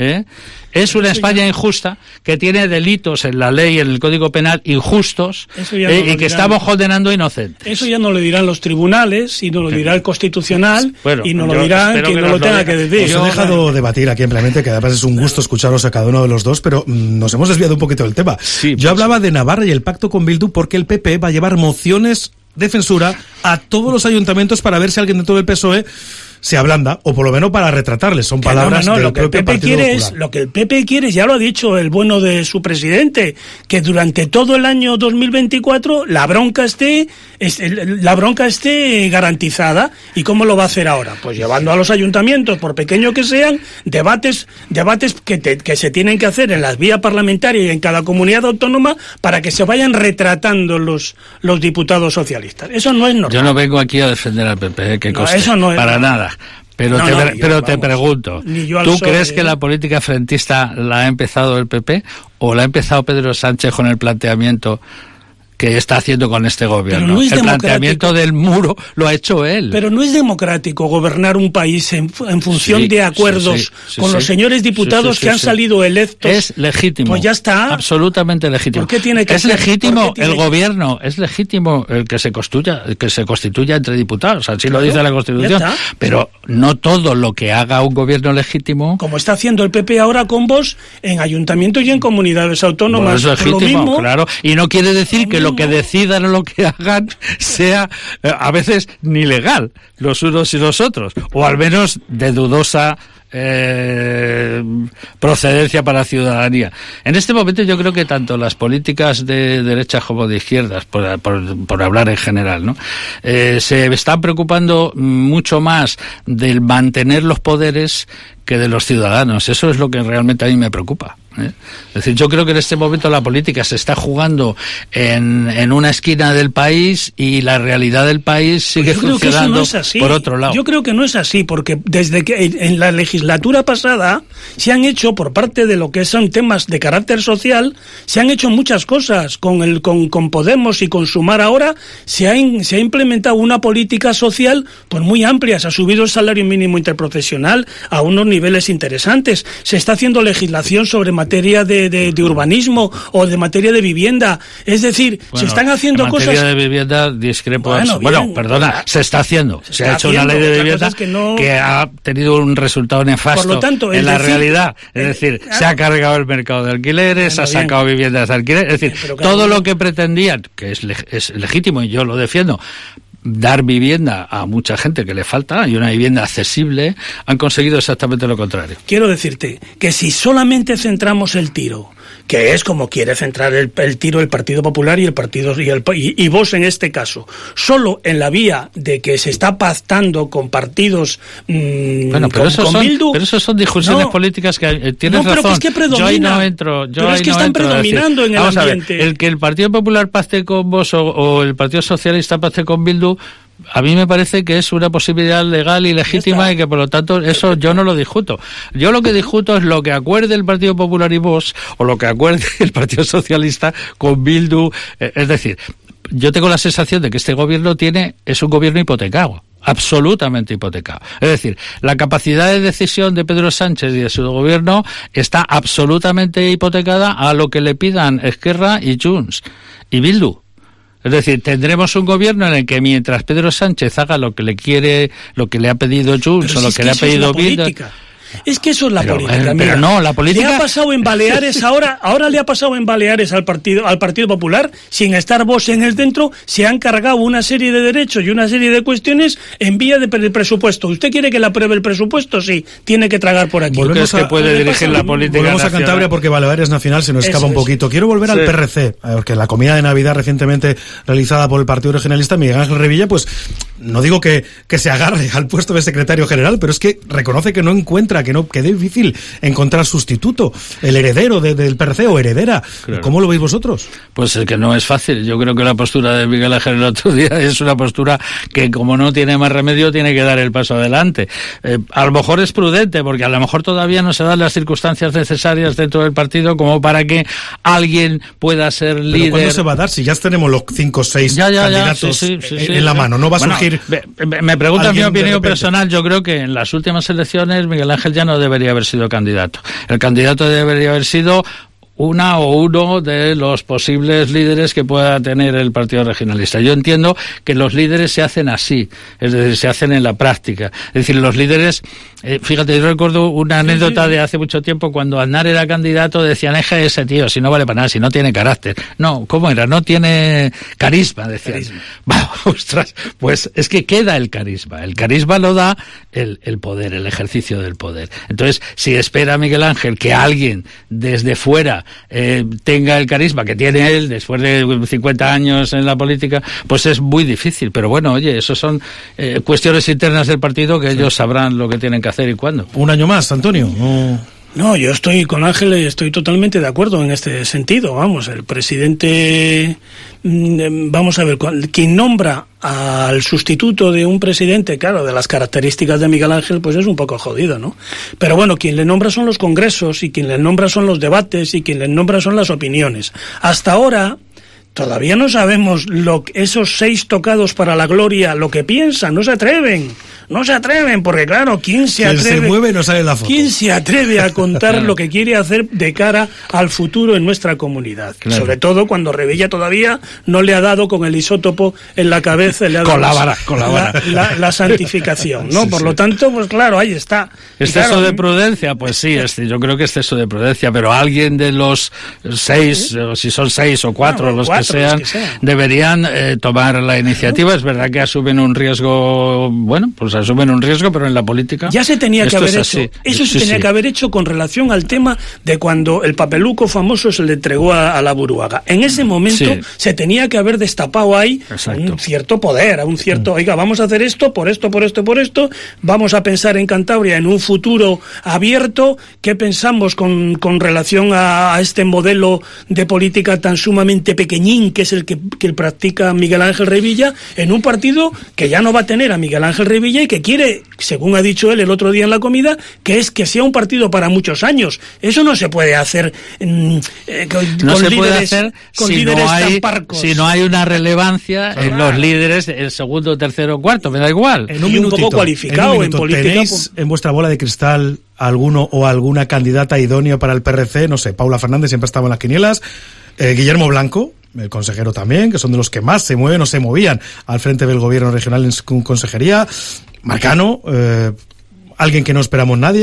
es una España injusta, que tiene delitos en la ley, en el Código Penal, injustos, y que estamos condenando inocentes. Eso ya no lo dirán los tribunales, y no lo dirá el Constitucional, y no lo dirán quien no lo tenga que decir. Os he dejado debatir aquí ampliamente, que además es un gusto escucharos a cada uno de los dos, pero nos hemos desviado un poquito del tema. Yo hablaba de Navarra y el pacto con Bildu porque el PP va a llevar mociones de censura a todos los ayuntamientos para ver si alguien dentro del PSOE se ablanda, o por lo menos para retratarles. Son palabras del lo que propio el PP Partido quiere Popular. lo que el PP quiere, ya lo ha dicho el bueno de su presidente, que durante todo el año 2024 la bronca esté garantizada. ¿Y cómo lo va a hacer ahora? Pues llevando a los ayuntamientos, por pequeño que sean, debates que se tienen que hacer en las vías parlamentarias y en cada comunidad autónoma para que se vayan retratando los diputados socialistas. Eso no es normal. Yo no vengo aquí a defender al PP, que coste, eso no es para normal. nada. Pero te pregunto, ¿tú crees que la política frentista la ha empezado el PP o la ha empezado Pedro Sánchez con el planteamiento que está haciendo con este gobierno? No es el planteamiento del muro lo ha hecho él. Pero no es democrático gobernar un país en función de acuerdos con los señores diputados que han salido electos. Es legítimo. Pues ya está. Absolutamente legítimo. ¿Por qué tiene que ser? Legítimo el gobierno, es legítimo el que se constituya entre diputados, así lo dice la Constitución. Pero no todo lo que haga un gobierno legítimo, como está haciendo el PP ahora con Vox en ayuntamientos y en comunidades autónomas. Bueno, es legítimo, claro, y no quiere decir que lo que decidan o lo que hagan sea a veces ni legal, los unos y los otros, o al menos de dudosa procedencia para la ciudadanía. En este momento yo creo que tanto las políticas de derechas como de izquierdas, por hablar en general, ¿no? Se están preocupando mucho más del mantener los poderes que de los ciudadanos. Eso es lo que realmente a mí me preocupa. Es decir, yo creo que en este momento la política se está jugando en una esquina del país y la realidad del país sigue funcionando por otro lado. Yo creo que no es así, porque desde que en la legislatura pasada se han hecho, por parte de lo que son temas de carácter social, se han hecho muchas cosas. Con Podemos y con Sumar ahora se ha implementado una política social pues muy amplia. Se ha subido el salario mínimo interprofesional a unos niveles interesantes. Se está haciendo legislación sobre materia de urbanismo o de materia de vivienda. Es decir, se están haciendo cosas... En materia de vivienda discrepo... se está haciendo. Se ha hecho una ley de vivienda que ha tenido un resultado nefasto. Por lo tanto, en la realidad. Es decir, se ha cargado el mercado de alquileres, se ha sacado viviendas de alquiler. Es decir, todo lo que pretendían, que es legítimo y yo lo defiendo, dar vivienda a mucha gente que le falta y una vivienda accesible, han conseguido exactamente lo contrario. Quiero decirte que si solamente centramos el tiro que es como quiere centrar el tiro el Partido Popular y Vox en este caso. Solo en la vía de que se está pactando con partidos con Bildu. Pero eso son discusiones políticas que tienes razón. Pero que es que predomina. Yo ahí no entro. Están predominando en el ambiente. El que el Partido Popular pacte con Vox o el Partido Socialista pacte con Bildu, a mí me parece que es una posibilidad legal y legítima y que por lo tanto eso yo no lo discuto. Yo lo que discuto es lo que acuerde el Partido Popular y Vox o lo que acuerde el Partido Socialista con Bildu. Es decir, yo tengo la sensación de que este gobierno es un gobierno hipotecado. Absolutamente hipotecado. Es decir, la capacidad de decisión de Pedro Sánchez y de su gobierno está absolutamente hipotecada a lo que le pidan Esquerra y Junts y Bildu. Es decir, tendremos un gobierno en el que mientras Pedro Sánchez haga lo que le ha pedido Junts o lo que le ha pedido Bildu. Es que eso es la política. Pero no, la política. Le ha pasado en Baleares ahora le ha pasado en Baleares al Partido Popular, sin estar Vox en el centro, se han cargado una serie de derechos y una serie de cuestiones en vía de presupuesto. ¿Usted quiere que le apruebe el presupuesto? Sí, tiene que tragar por aquí. Volvemos que puede dirigir la política. Volvemos a Cantabria porque Baleares Nacional se nos escapa un poquito. Quiero volver al PRC, porque en la comida de Navidad recientemente realizada por el Partido Regionalista, Miguel Ángel Revilla, pues no digo que se agarre al puesto de secretario general, pero es que reconoce que no encuentra, que es difícil encontrar sustituto, el heredero del PRC o heredera. Claro. ¿Cómo lo veis vosotros? Pues es que no es fácil. Yo creo que la postura de Miguel Ángel el otro día es una postura que, como no tiene más remedio, tiene que dar el paso adelante. A lo mejor es prudente, porque a lo mejor todavía no se dan las circunstancias necesarias dentro del partido como para que alguien pueda ser líder. ¿Pero cuándo se va a dar? Si ya tenemos los 5 o 6 candidatos en la mano, no va a surgir... Me preguntan mi opinión personal. Yo creo que en las últimas elecciones Miguel Ángel ya no debería haber sido candidato. El candidato debería haber sido uno de los posibles líderes que pueda tener el Partido Regionalista. Yo entiendo que los líderes se hacen así, es decir, se hacen en la práctica. Es decir, los líderes, fíjate, yo recuerdo una anécdota de hace mucho tiempo cuando Aznar era candidato, decían, ese tío, si no vale para nada, si no tiene carácter. No, ¿cómo era? No tiene carisma, decían. Ostras, pues es que queda el carisma. El carisma lo da el poder, el ejercicio del poder. Entonces, si espera Miguel Ángel que alguien desde fuera tenga el carisma que tiene él después de 50 años en la política, pues es muy difícil. Pero bueno, oye, eso son cuestiones internas del partido que ellos sabrán lo que tienen que hacer y cuándo. Un año más, Antonio. No, yo estoy con Ángel, estoy totalmente de acuerdo en este sentido. Vamos, el presidente, vamos a ver, quien nombra al sustituto de un presidente, claro, de las características de Miguel Ángel, pues es un poco jodido, ¿no? Pero bueno, quien le nombra son los congresos y quien le nombra son los debates y quien le nombra son las opiniones. Hasta ahora todavía no sabemos esos 6 tocados para la gloria, lo que piensan, no se atreven, porque claro, ¿quién se atreve? Se mueve no sale la foto. ¿Quién se atreve a contar lo que quiere hacer de cara al futuro en nuestra comunidad? Claro. Sobre todo cuando Revilla todavía no le ha dado con el isótopo en la cabeza, le ha dado la santificación, ¿no? Sí, por lo tanto, pues claro, ahí está. ¿Exceso de prudencia? Pues sí, yo creo que exceso de prudencia, pero alguien de los 6, o si son 6 o 4, los que sean, deberían tomar la iniciativa. Es verdad que asumen un riesgo, pero en la política ya se tenía que haber hecho. Eso se tenía que haber hecho con relación al tema de cuando el papeluco famoso se le entregó a la Buruaga. En ese momento se tenía que haber destapado ahí un cierto poder, oiga, vamos a hacer esto, por esto, vamos a pensar en Cantabria en un futuro abierto. ¿Qué pensamos con relación a este modelo de política tan sumamente pequeñín que es el que practica Miguel Ángel Revilla, en un partido que ya no va a tener a Miguel Ángel Revilla y que quiere, según ha dicho él el otro día en la comida, que sea un partido para muchos años? Eso no se puede hacer con líderes tan parcos. Si no hay una relevancia en los líderes, el segundo, tercero, cuarto, me da igual. En un poco cualificado en política. ¿Tenéis en vuestra bola de cristal alguno o alguna candidata idónea para el PRC? No sé, Paula Fernández siempre estaba en las quinielas, Guillermo Blanco, el consejero también, que son de los que más se mueven o se movían al frente del gobierno regional en consejería. Marcano, alguien que no esperamos nadie.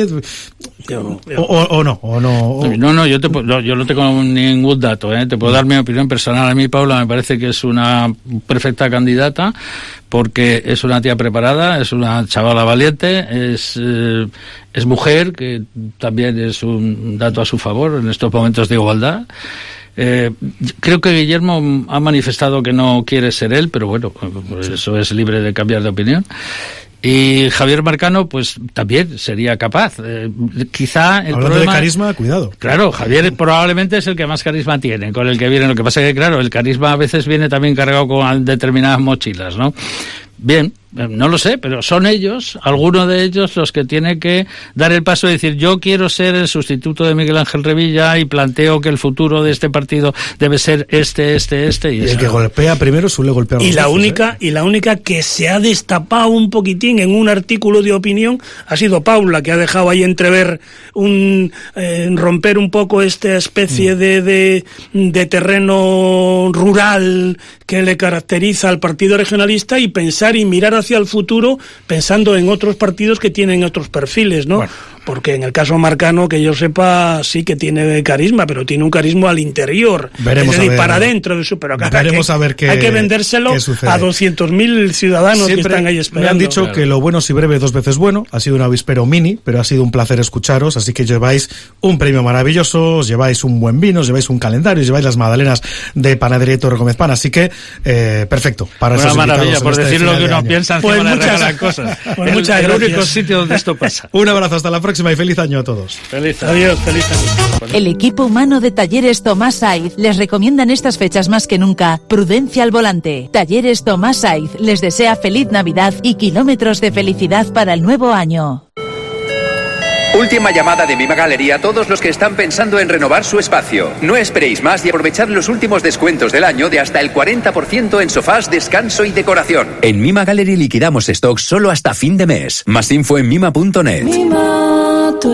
O no. No, yo no tengo ningún dato, te puedo dar mi opinión personal. A mí Paula me parece que es una perfecta candidata, porque es una tía preparada, es una chavala valiente, es mujer, que también es un dato a su favor en estos momentos de igualdad. Creo que Guillermo ha manifestado que no quiere ser él, pero bueno, pues eso es libre de cambiar de opinión. Y Javier Marcano, pues también sería capaz. Quizá el Hablando problema, de carisma, cuidado. Claro, Javier probablemente es el que más carisma tiene, con el que viene. Lo que pasa es que, claro, el carisma a veces viene también cargado con determinadas mochilas, ¿no? Bien, no lo sé, pero son ellos, algunos de ellos, los que tienen que dar el paso de decir: yo quiero ser el sustituto de Miguel Ángel Revilla y planteo que el futuro de este partido debe ser este. Y el que golpea primero suele golpear y la única que se ha destapado un poquitín en un artículo de opinión ha sido Paula, que ha dejado ahí entrever romper un poco esta especie de terreno rural que le caracteriza al partido regionalista, y pensar y mirar hacia el futuro pensando en otros partidos que tienen otros perfiles, ¿no? Bueno. Porque en el caso Marcano, que yo sepa, sí que tiene carisma, pero tiene un carisma al interior. Veremos es decir, para adentro de su... Pero acá veremos a ver qué, hay que vendérselo a 200.000 ciudadanos siempre que están ahí esperando. Me han dicho que lo bueno si breve 2 veces bueno. Ha sido un avispero mini, pero ha sido un placer escucharos. Así que lleváis un premio maravilloso, os lleváis un buen vino, os lleváis un calendario, os lleváis las magdalenas de Panadería Torre Gómez Pan. Así que, perfecto. Para una maravilla, por decir lo que uno piensa, pues encima le regalan cosas. Pues muchas gracias. El único sitio donde esto pasa. Un abrazo, hasta la próxima y feliz año a todos. Feliz año. Adiós, feliz año. El equipo humano de Talleres Tomás Saiz les recomienda en estas fechas más que nunca prudencia al volante. Talleres Tomás Saiz les desea feliz Navidad y kilómetros de felicidad para el nuevo año. Última llamada de Mima Gallery a todos los que están pensando en renovar su espacio. No esperéis más y aprovechad los últimos descuentos del año de hasta el 40% en sofás, descanso y decoración. En Mima Gallery liquidamos stock solo hasta fin de mes. Más info en mima.net. Mima tu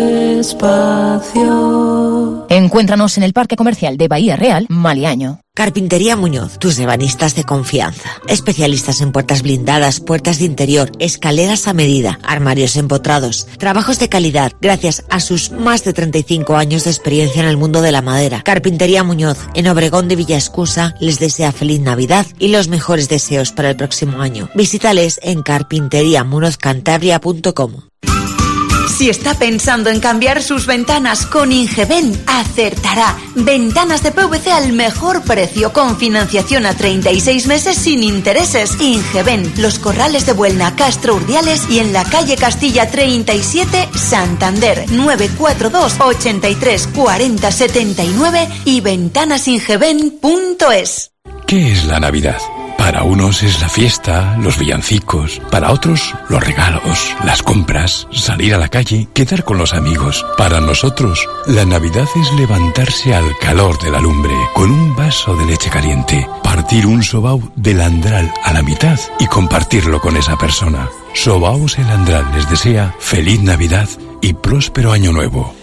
espacio. Encuéntranos en el Parque Comercial de Bahía Real, Maliaño. Carpintería Muñoz, tus ebanistas de confianza. Especialistas en puertas blindadas, puertas de interior, escaleras a medida, armarios empotrados. Trabajos de calidad, gracias a sus más de 35 años de experiencia en el mundo de la madera. Carpintería Muñoz, en Obregón de Villaescusa, les desea feliz Navidad y los mejores deseos para el próximo año. Visítales en carpinteriamunozcantabria.com. Si está pensando en cambiar sus ventanas con Ingeben, acertará. Ventanas de PVC al mejor precio, con financiación a 36 meses sin intereses. Ingeben, Los Corrales de Buelna, Castro Urdiales y en la calle Castilla 37, Santander, 942 83 40 79 y ventanasingeben.es. ¿Qué es la Navidad? Para unos es la fiesta, los villancicos, para otros los regalos, las compras, salir a la calle, quedar con los amigos. Para nosotros, la Navidad es levantarse al calor de la lumbre, con un vaso de leche caliente, partir un sobao de landral a la mitad y compartirlo con esa persona. Sobaos el Landral les desea feliz Navidad y próspero año nuevo.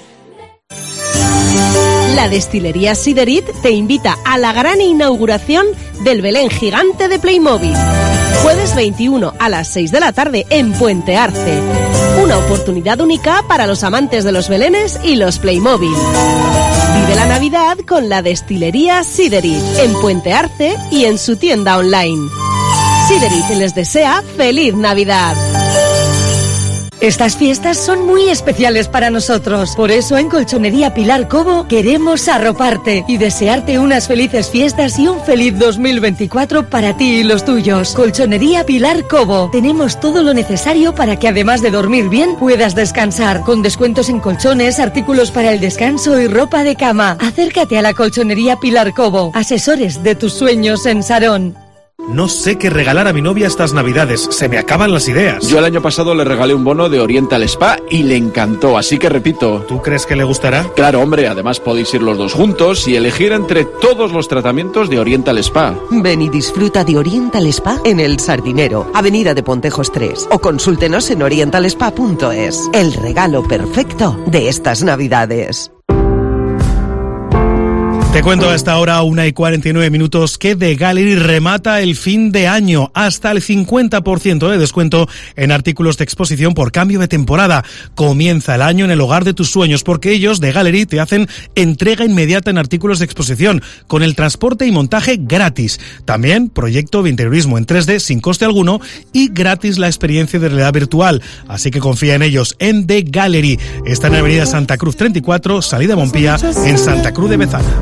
La destilería Siderit te invita a la gran inauguración del Belén gigante de Playmobil. Jueves 21 a las 6 de la tarde en Puente Arce. Una oportunidad única para los amantes de los belenes y los Playmobil. Vive la Navidad con la destilería Siderit en Puente Arce y en su tienda online. Siderit les desea feliz Navidad. Estas fiestas son muy especiales para nosotros. Por eso en Colchonería Pilar Cobo queremos arroparte y desearte unas felices fiestas y un feliz 2024 para ti y los tuyos. Colchonería Pilar Cobo. Tenemos todo lo necesario para que además de dormir bien, puedas descansar. Con descuentos en colchones, artículos para el descanso y ropa de cama. Acércate a la Colchonería Pilar Cobo. Asesores de tus sueños en Sarón. No sé qué regalar a mi novia estas Navidades, se me acaban las ideas. Yo el año pasado le regalé un bono de Oriental Spa y le encantó, así que repito. ¿Tú crees que le gustará? Claro, hombre, además podéis ir los dos juntos y elegir entre todos los tratamientos de Oriental Spa. Ven y disfruta de Oriental Spa en El Sardinero, Avenida de Pontejos 3, o consúltenos en orientalspa.es. El regalo perfecto de estas Navidades. Te cuento a esta hora, 1:49, que The Gallery remata el fin de año. Hasta el 50% de descuento en artículos de exposición por cambio de temporada. Comienza el año en el hogar de tus sueños, porque ellos, The Gallery, te hacen entrega inmediata en artículos de exposición, con el transporte y montaje gratis. También proyecto de interiorismo en 3D sin coste alguno y gratis la experiencia de realidad virtual. Así que confía en ellos, en The Gallery. Está en la avenida Santa Cruz 34, salida Montpía, en Santa Cruz de Bezana.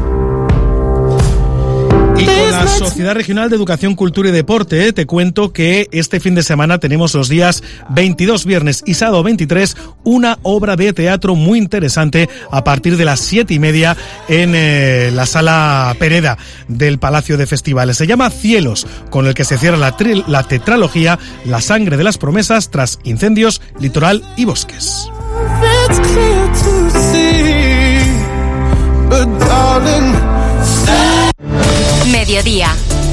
Y con la Sociedad Regional de Educación, Cultura y Deporte, te cuento que este fin de semana tenemos los días 22 viernes y sábado 23 una obra de teatro muy interesante a partir de las 7:30 en la Sala Pereda del Palacio de Festivales. Se llama Cielos, con el que se cierra la tetralogía La sangre de las promesas tras incendios, litoral y bosques. Mediodía.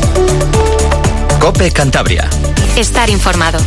COPE Cantabria. Estar informado.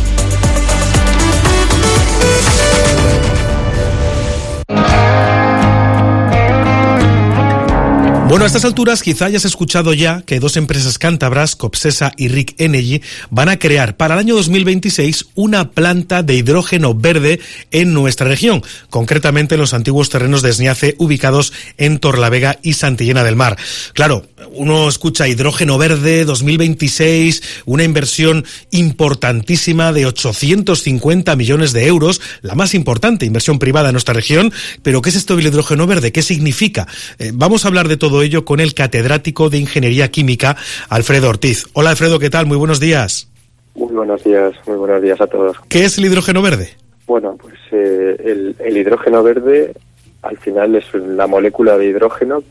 Bueno, a estas alturas quizá hayas escuchado ya que dos empresas cántabras, Copsesa y Rick Energy, van a crear para el año 2026 una planta de hidrógeno verde en nuestra región, concretamente en los antiguos terrenos de Esñace ubicados en Torlavega y Santillana del Mar. Claro, uno escucha hidrógeno verde 2026, una inversión importantísima de 850 millones de euros, la más importante inversión privada en nuestra región. Pero ¿qué es esto del hidrógeno verde? ¿Qué significa? Vamos a hablar de todo ello con el catedrático de Ingeniería Química, Alfredo Ortiz. Hola Alfredo, ¿qué tal? Muy buenos días. Muy buenos días a todos. ¿Qué es el hidrógeno verde? Bueno, pues el hidrógeno verde al final es la molécula de hidrógeno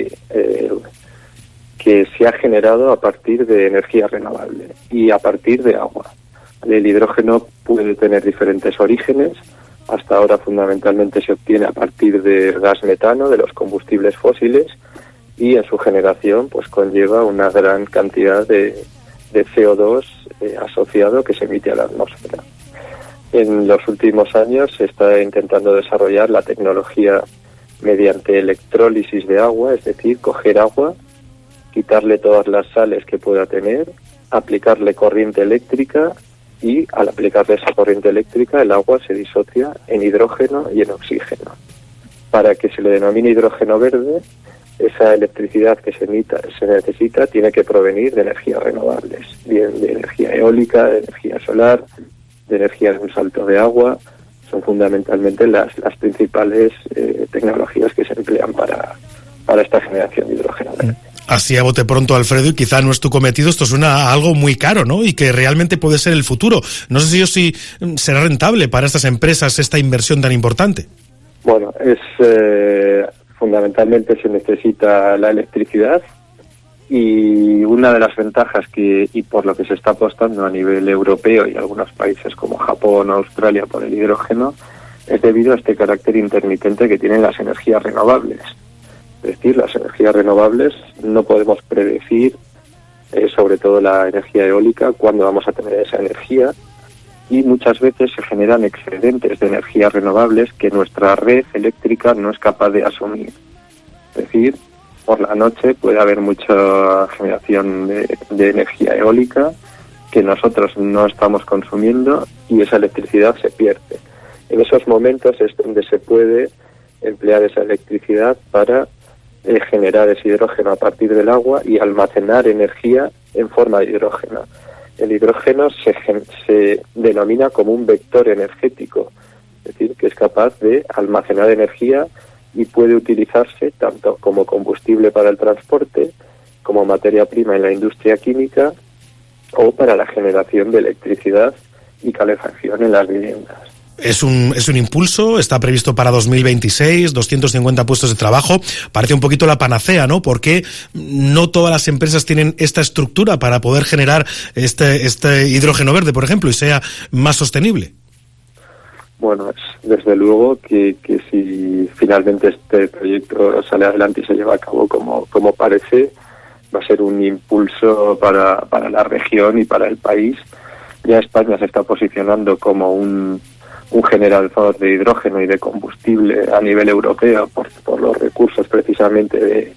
que se ha generado a partir de energía renovable y a partir de agua. El hidrógeno puede tener diferentes orígenes. Hasta ahora fundamentalmente se obtiene a partir del gas metano, de los combustibles fósiles, y en su generación pues conlleva una gran cantidad de CO2 asociado que se emite a la atmósfera. En los últimos años se está intentando desarrollar la tecnología mediante electrólisis de agua, es decir, coger agua, quitarle todas las sales que pueda tener, aplicarle corriente eléctrica y al aplicarle esa corriente eléctrica el agua se disocia en hidrógeno y en oxígeno. Para que se le denomine hidrógeno verde, esa electricidad que se necesita tiene que provenir de energías renovables, bien de energía eólica, de energía solar, de energía de un salto de agua. Son fundamentalmente las principales tecnologías que se emplean para esta generación de hidrógeno verde. Así a bote pronto, Alfredo, y quizá no es tu cometido, esto suena a algo muy caro, ¿no? Y que realmente puede ser el futuro. No sé si será rentable para estas empresas esta inversión tan importante. Bueno, fundamentalmente se necesita la electricidad, y una de las ventajas y por lo que se está apostando a nivel europeo y algunos países como Japón o Australia por el hidrógeno es debido a este carácter intermitente que tienen las energías renovables. Es decir, las energías renovables no podemos predecir, sobre todo la energía eólica, cuándo vamos a tener esa energía, y muchas veces se generan excedentes de energías renovables que nuestra red eléctrica no es capaz de asumir. Es decir, por la noche puede haber mucha generación de energía eólica que nosotros no estamos consumiendo y esa electricidad se pierde. En esos momentos es donde se puede emplear esa electricidad para generar ese hidrógeno a partir del agua y almacenar energía en forma de hidrógeno. El hidrógeno se denomina como un vector energético, es decir, que es capaz de almacenar energía y puede utilizarse tanto como combustible para el transporte, como materia prima en la industria química o para la generación de electricidad y calefacción en las viviendas. Es un impulso, está previsto para 2026, 250 puestos de trabajo. Parece un poquito la panacea, ¿no? Porque no todas las empresas tienen esta estructura para poder generar este hidrógeno verde, por ejemplo, y sea más sostenible. Bueno, desde luego que si finalmente este proyecto sale adelante y se lleva a cabo como parece, va a ser un impulso para la región y para el país. Ya España se está posicionando como un generador de hidrógeno y de combustible a nivel europeo por los recursos precisamente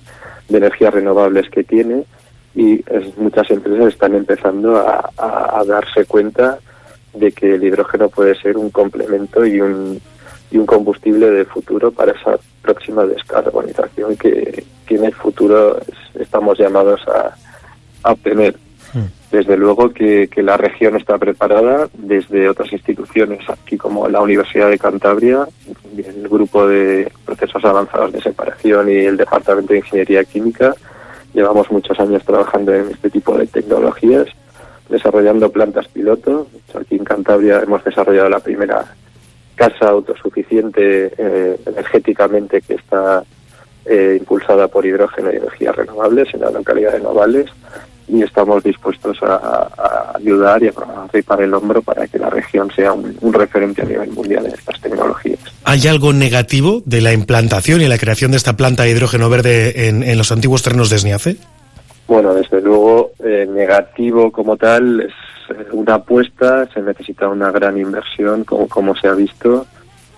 energías renovables que tiene, y muchas empresas están empezando a darse cuenta de que el hidrógeno puede ser un complemento y un combustible de futuro para esa próxima descarbonización que en el futuro estamos llamados a obtener. Desde luego que la región está preparada desde otras instituciones, aquí como la Universidad de Cantabria, el grupo de procesos avanzados de separación y el Departamento de Ingeniería Química. Llevamos muchos años trabajando en este tipo de tecnologías, desarrollando plantas piloto. Aquí en Cantabria hemos desarrollado la primera casa autosuficiente energéticamente que está impulsada por hidrógeno y energías renovables en la localidad de Novales, y estamos dispuestos a ayudar y a arrimar el hombro para que la región sea un referente a nivel mundial en estas tecnologías. ¿Hay algo negativo de la implantación y la creación de esta planta de hidrógeno verde en los antiguos terrenos de Sniace? Bueno, desde luego, negativo como tal es una apuesta, se necesita una gran inversión, como se ha visto.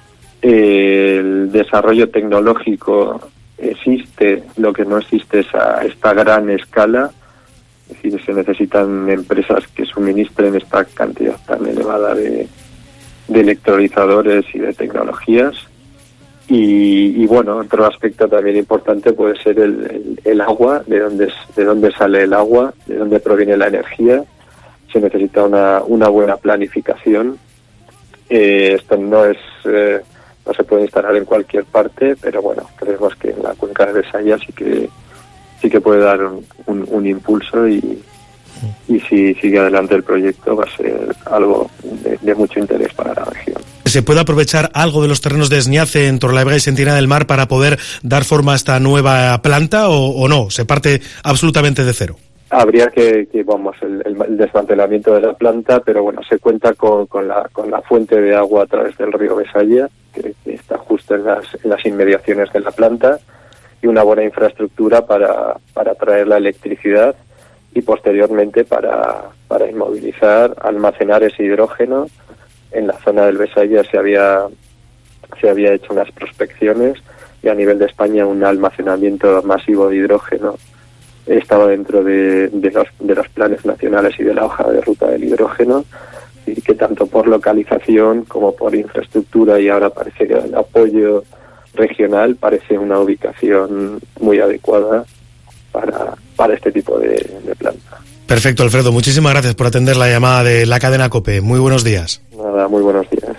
El desarrollo tecnológico existe, lo que no existe es a esta gran escala. Es decir, se necesitan empresas que suministren esta cantidad tan elevada de electrolizadores y de tecnologías. Y bueno, otro aspecto también importante puede ser el agua, de dónde sale el agua, de dónde proviene la energía. Se necesita una buena planificación. Esto no se puede instalar en cualquier parte, pero bueno, creemos que en la cuenca de Besaya sí que puede dar un impulso, y si sigue adelante el proyecto va a ser algo de mucho interés para la región. ¿Se puede aprovechar algo de los terrenos de Sniace en Torrelavega y Sentina del Mar para poder dar forma a esta nueva planta o no? ¿Se parte absolutamente de cero? Habría que el desmantelamiento de la planta, pero bueno, se cuenta con la fuente de agua a través del río Besaya, que está justo en las inmediaciones de la planta, y una buena infraestructura para traer la electricidad y posteriormente para inmovilizar, almacenar ese hidrógeno. En la zona del Besaya se había hecho unas prospecciones, y a nivel de España un almacenamiento masivo de hidrógeno estaba dentro de los planes nacionales y de la hoja de ruta del hidrógeno, y que tanto por localización como por infraestructura, y ahora parece que el apoyo regional, parece una ubicación muy adecuada para este tipo de planta. Perfecto, Alfredo, muchísimas gracias por atender la llamada de la cadena COPE. Muy buenos días. Nada, muy buenos días.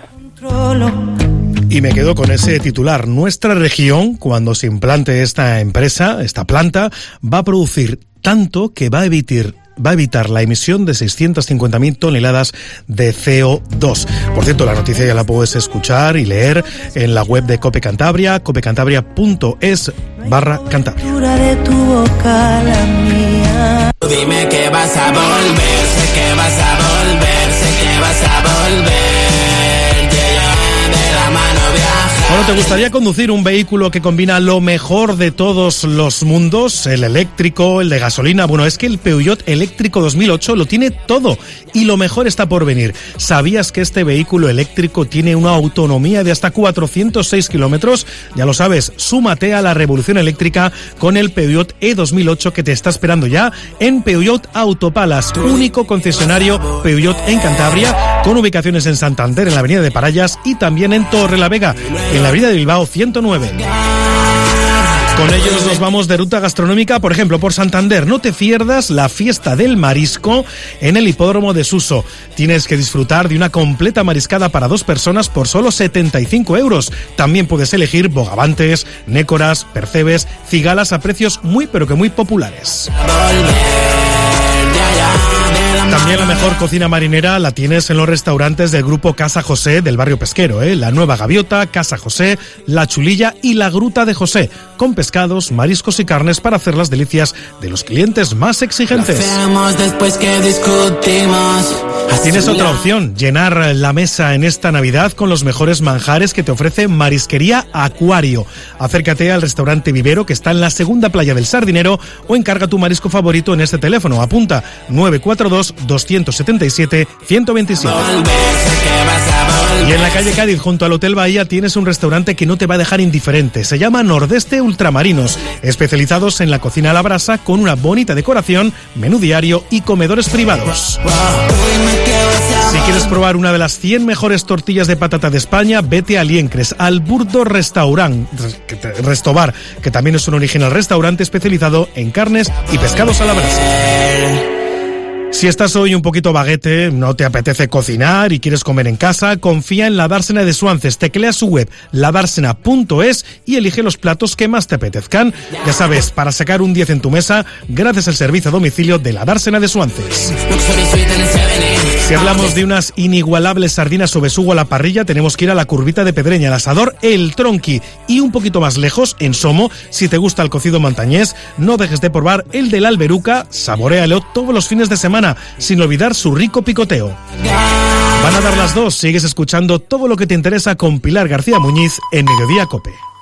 Y me quedo con ese titular. Nuestra región, cuando se implante esta empresa, esta planta, va a producir tanto que va a evitar la emisión de 650.000 toneladas de CO2. Por cierto, la noticia ya la puedes escuchar y leer en la web de COPE Cantabria, copecantabria.es/Cantabria. De tu boca, la mía. Dime que vas a volver, sé que vas a volver, sé que vas a volver. Bueno, ¿te gustaría conducir un vehículo que combina lo mejor de todos los mundos? El eléctrico, el de gasolina. Bueno, es que el Peugeot eléctrico 2008 lo tiene todo y lo mejor está por venir. ¿Sabías que este vehículo eléctrico tiene una autonomía de hasta 406 kilómetros? Ya lo sabes, súmate a la revolución eléctrica con el Peugeot E2008 que te está esperando ya en Peugeot Autopalas, único concesionario Peugeot en Cantabria, con ubicaciones en Santander, en la avenida de Parayas, y también en Torrelavega, en la avenida de Bilbao 109. Con ellos nos vamos de ruta gastronómica, por ejemplo, por Santander. No te pierdas la fiesta del marisco en el hipódromo de Suso. Tienes que disfrutar de una completa mariscada para 2 personas por solo 75 euros. También puedes elegir bogavantes, nécoras, percebes, cigalas a precios muy pero que muy populares. También la mejor cocina marinera la tienes en los restaurantes del grupo Casa José del barrio pesquero, La Nueva Gaviota, Casa José, La Chulilla y La Gruta de José, con pescados, mariscos y carnes para hacer las delicias de los clientes más exigentes. Tienes otra opción, llenar la mesa en esta Navidad con los mejores manjares que te ofrece Marisquería Acuario. Acércate al restaurante Vivero, que está en la segunda playa del Sardinero, o encarga tu marisco favorito en este teléfono. Apunta 942-277-127. Y en la calle Cádiz, junto al Hotel Bahía, tienes un restaurante que no te va a dejar indiferente. Se llama Nordeste Ultramarinos, especializados en la cocina a la brasa, con una bonita decoración, menú diario y comedores privados. Si quieres probar una de las 100 mejores tortillas de patata de España, vete a Liencres, al Burdo Restobar, que también es un original restaurante especializado en carnes y pescados a la brasa. Si estás hoy un poquito baguete, no te apetece cocinar y quieres comer en casa, confía en La Dársena de Suances. Teclea su web, ladársena.es, y elige los platos que más te apetezcan. Ya sabes, para sacar un 10 en tu mesa, gracias al servicio a domicilio de La Dársena de Suances. Si hablamos de unas inigualables sardinas o besugo a la parrilla, tenemos que ir a la Curvita de Pedreña, al asador El Tronqui. Y un poquito más lejos, en Somo, si te gusta el cocido montañés, no dejes de probar el del Alberuca, saboréalo todos los fines de semana, sin olvidar su rico picoteo. Van a dar las 2, sigues escuchando todo lo que te interesa con Pilar García Muñiz en Mediodía COPE.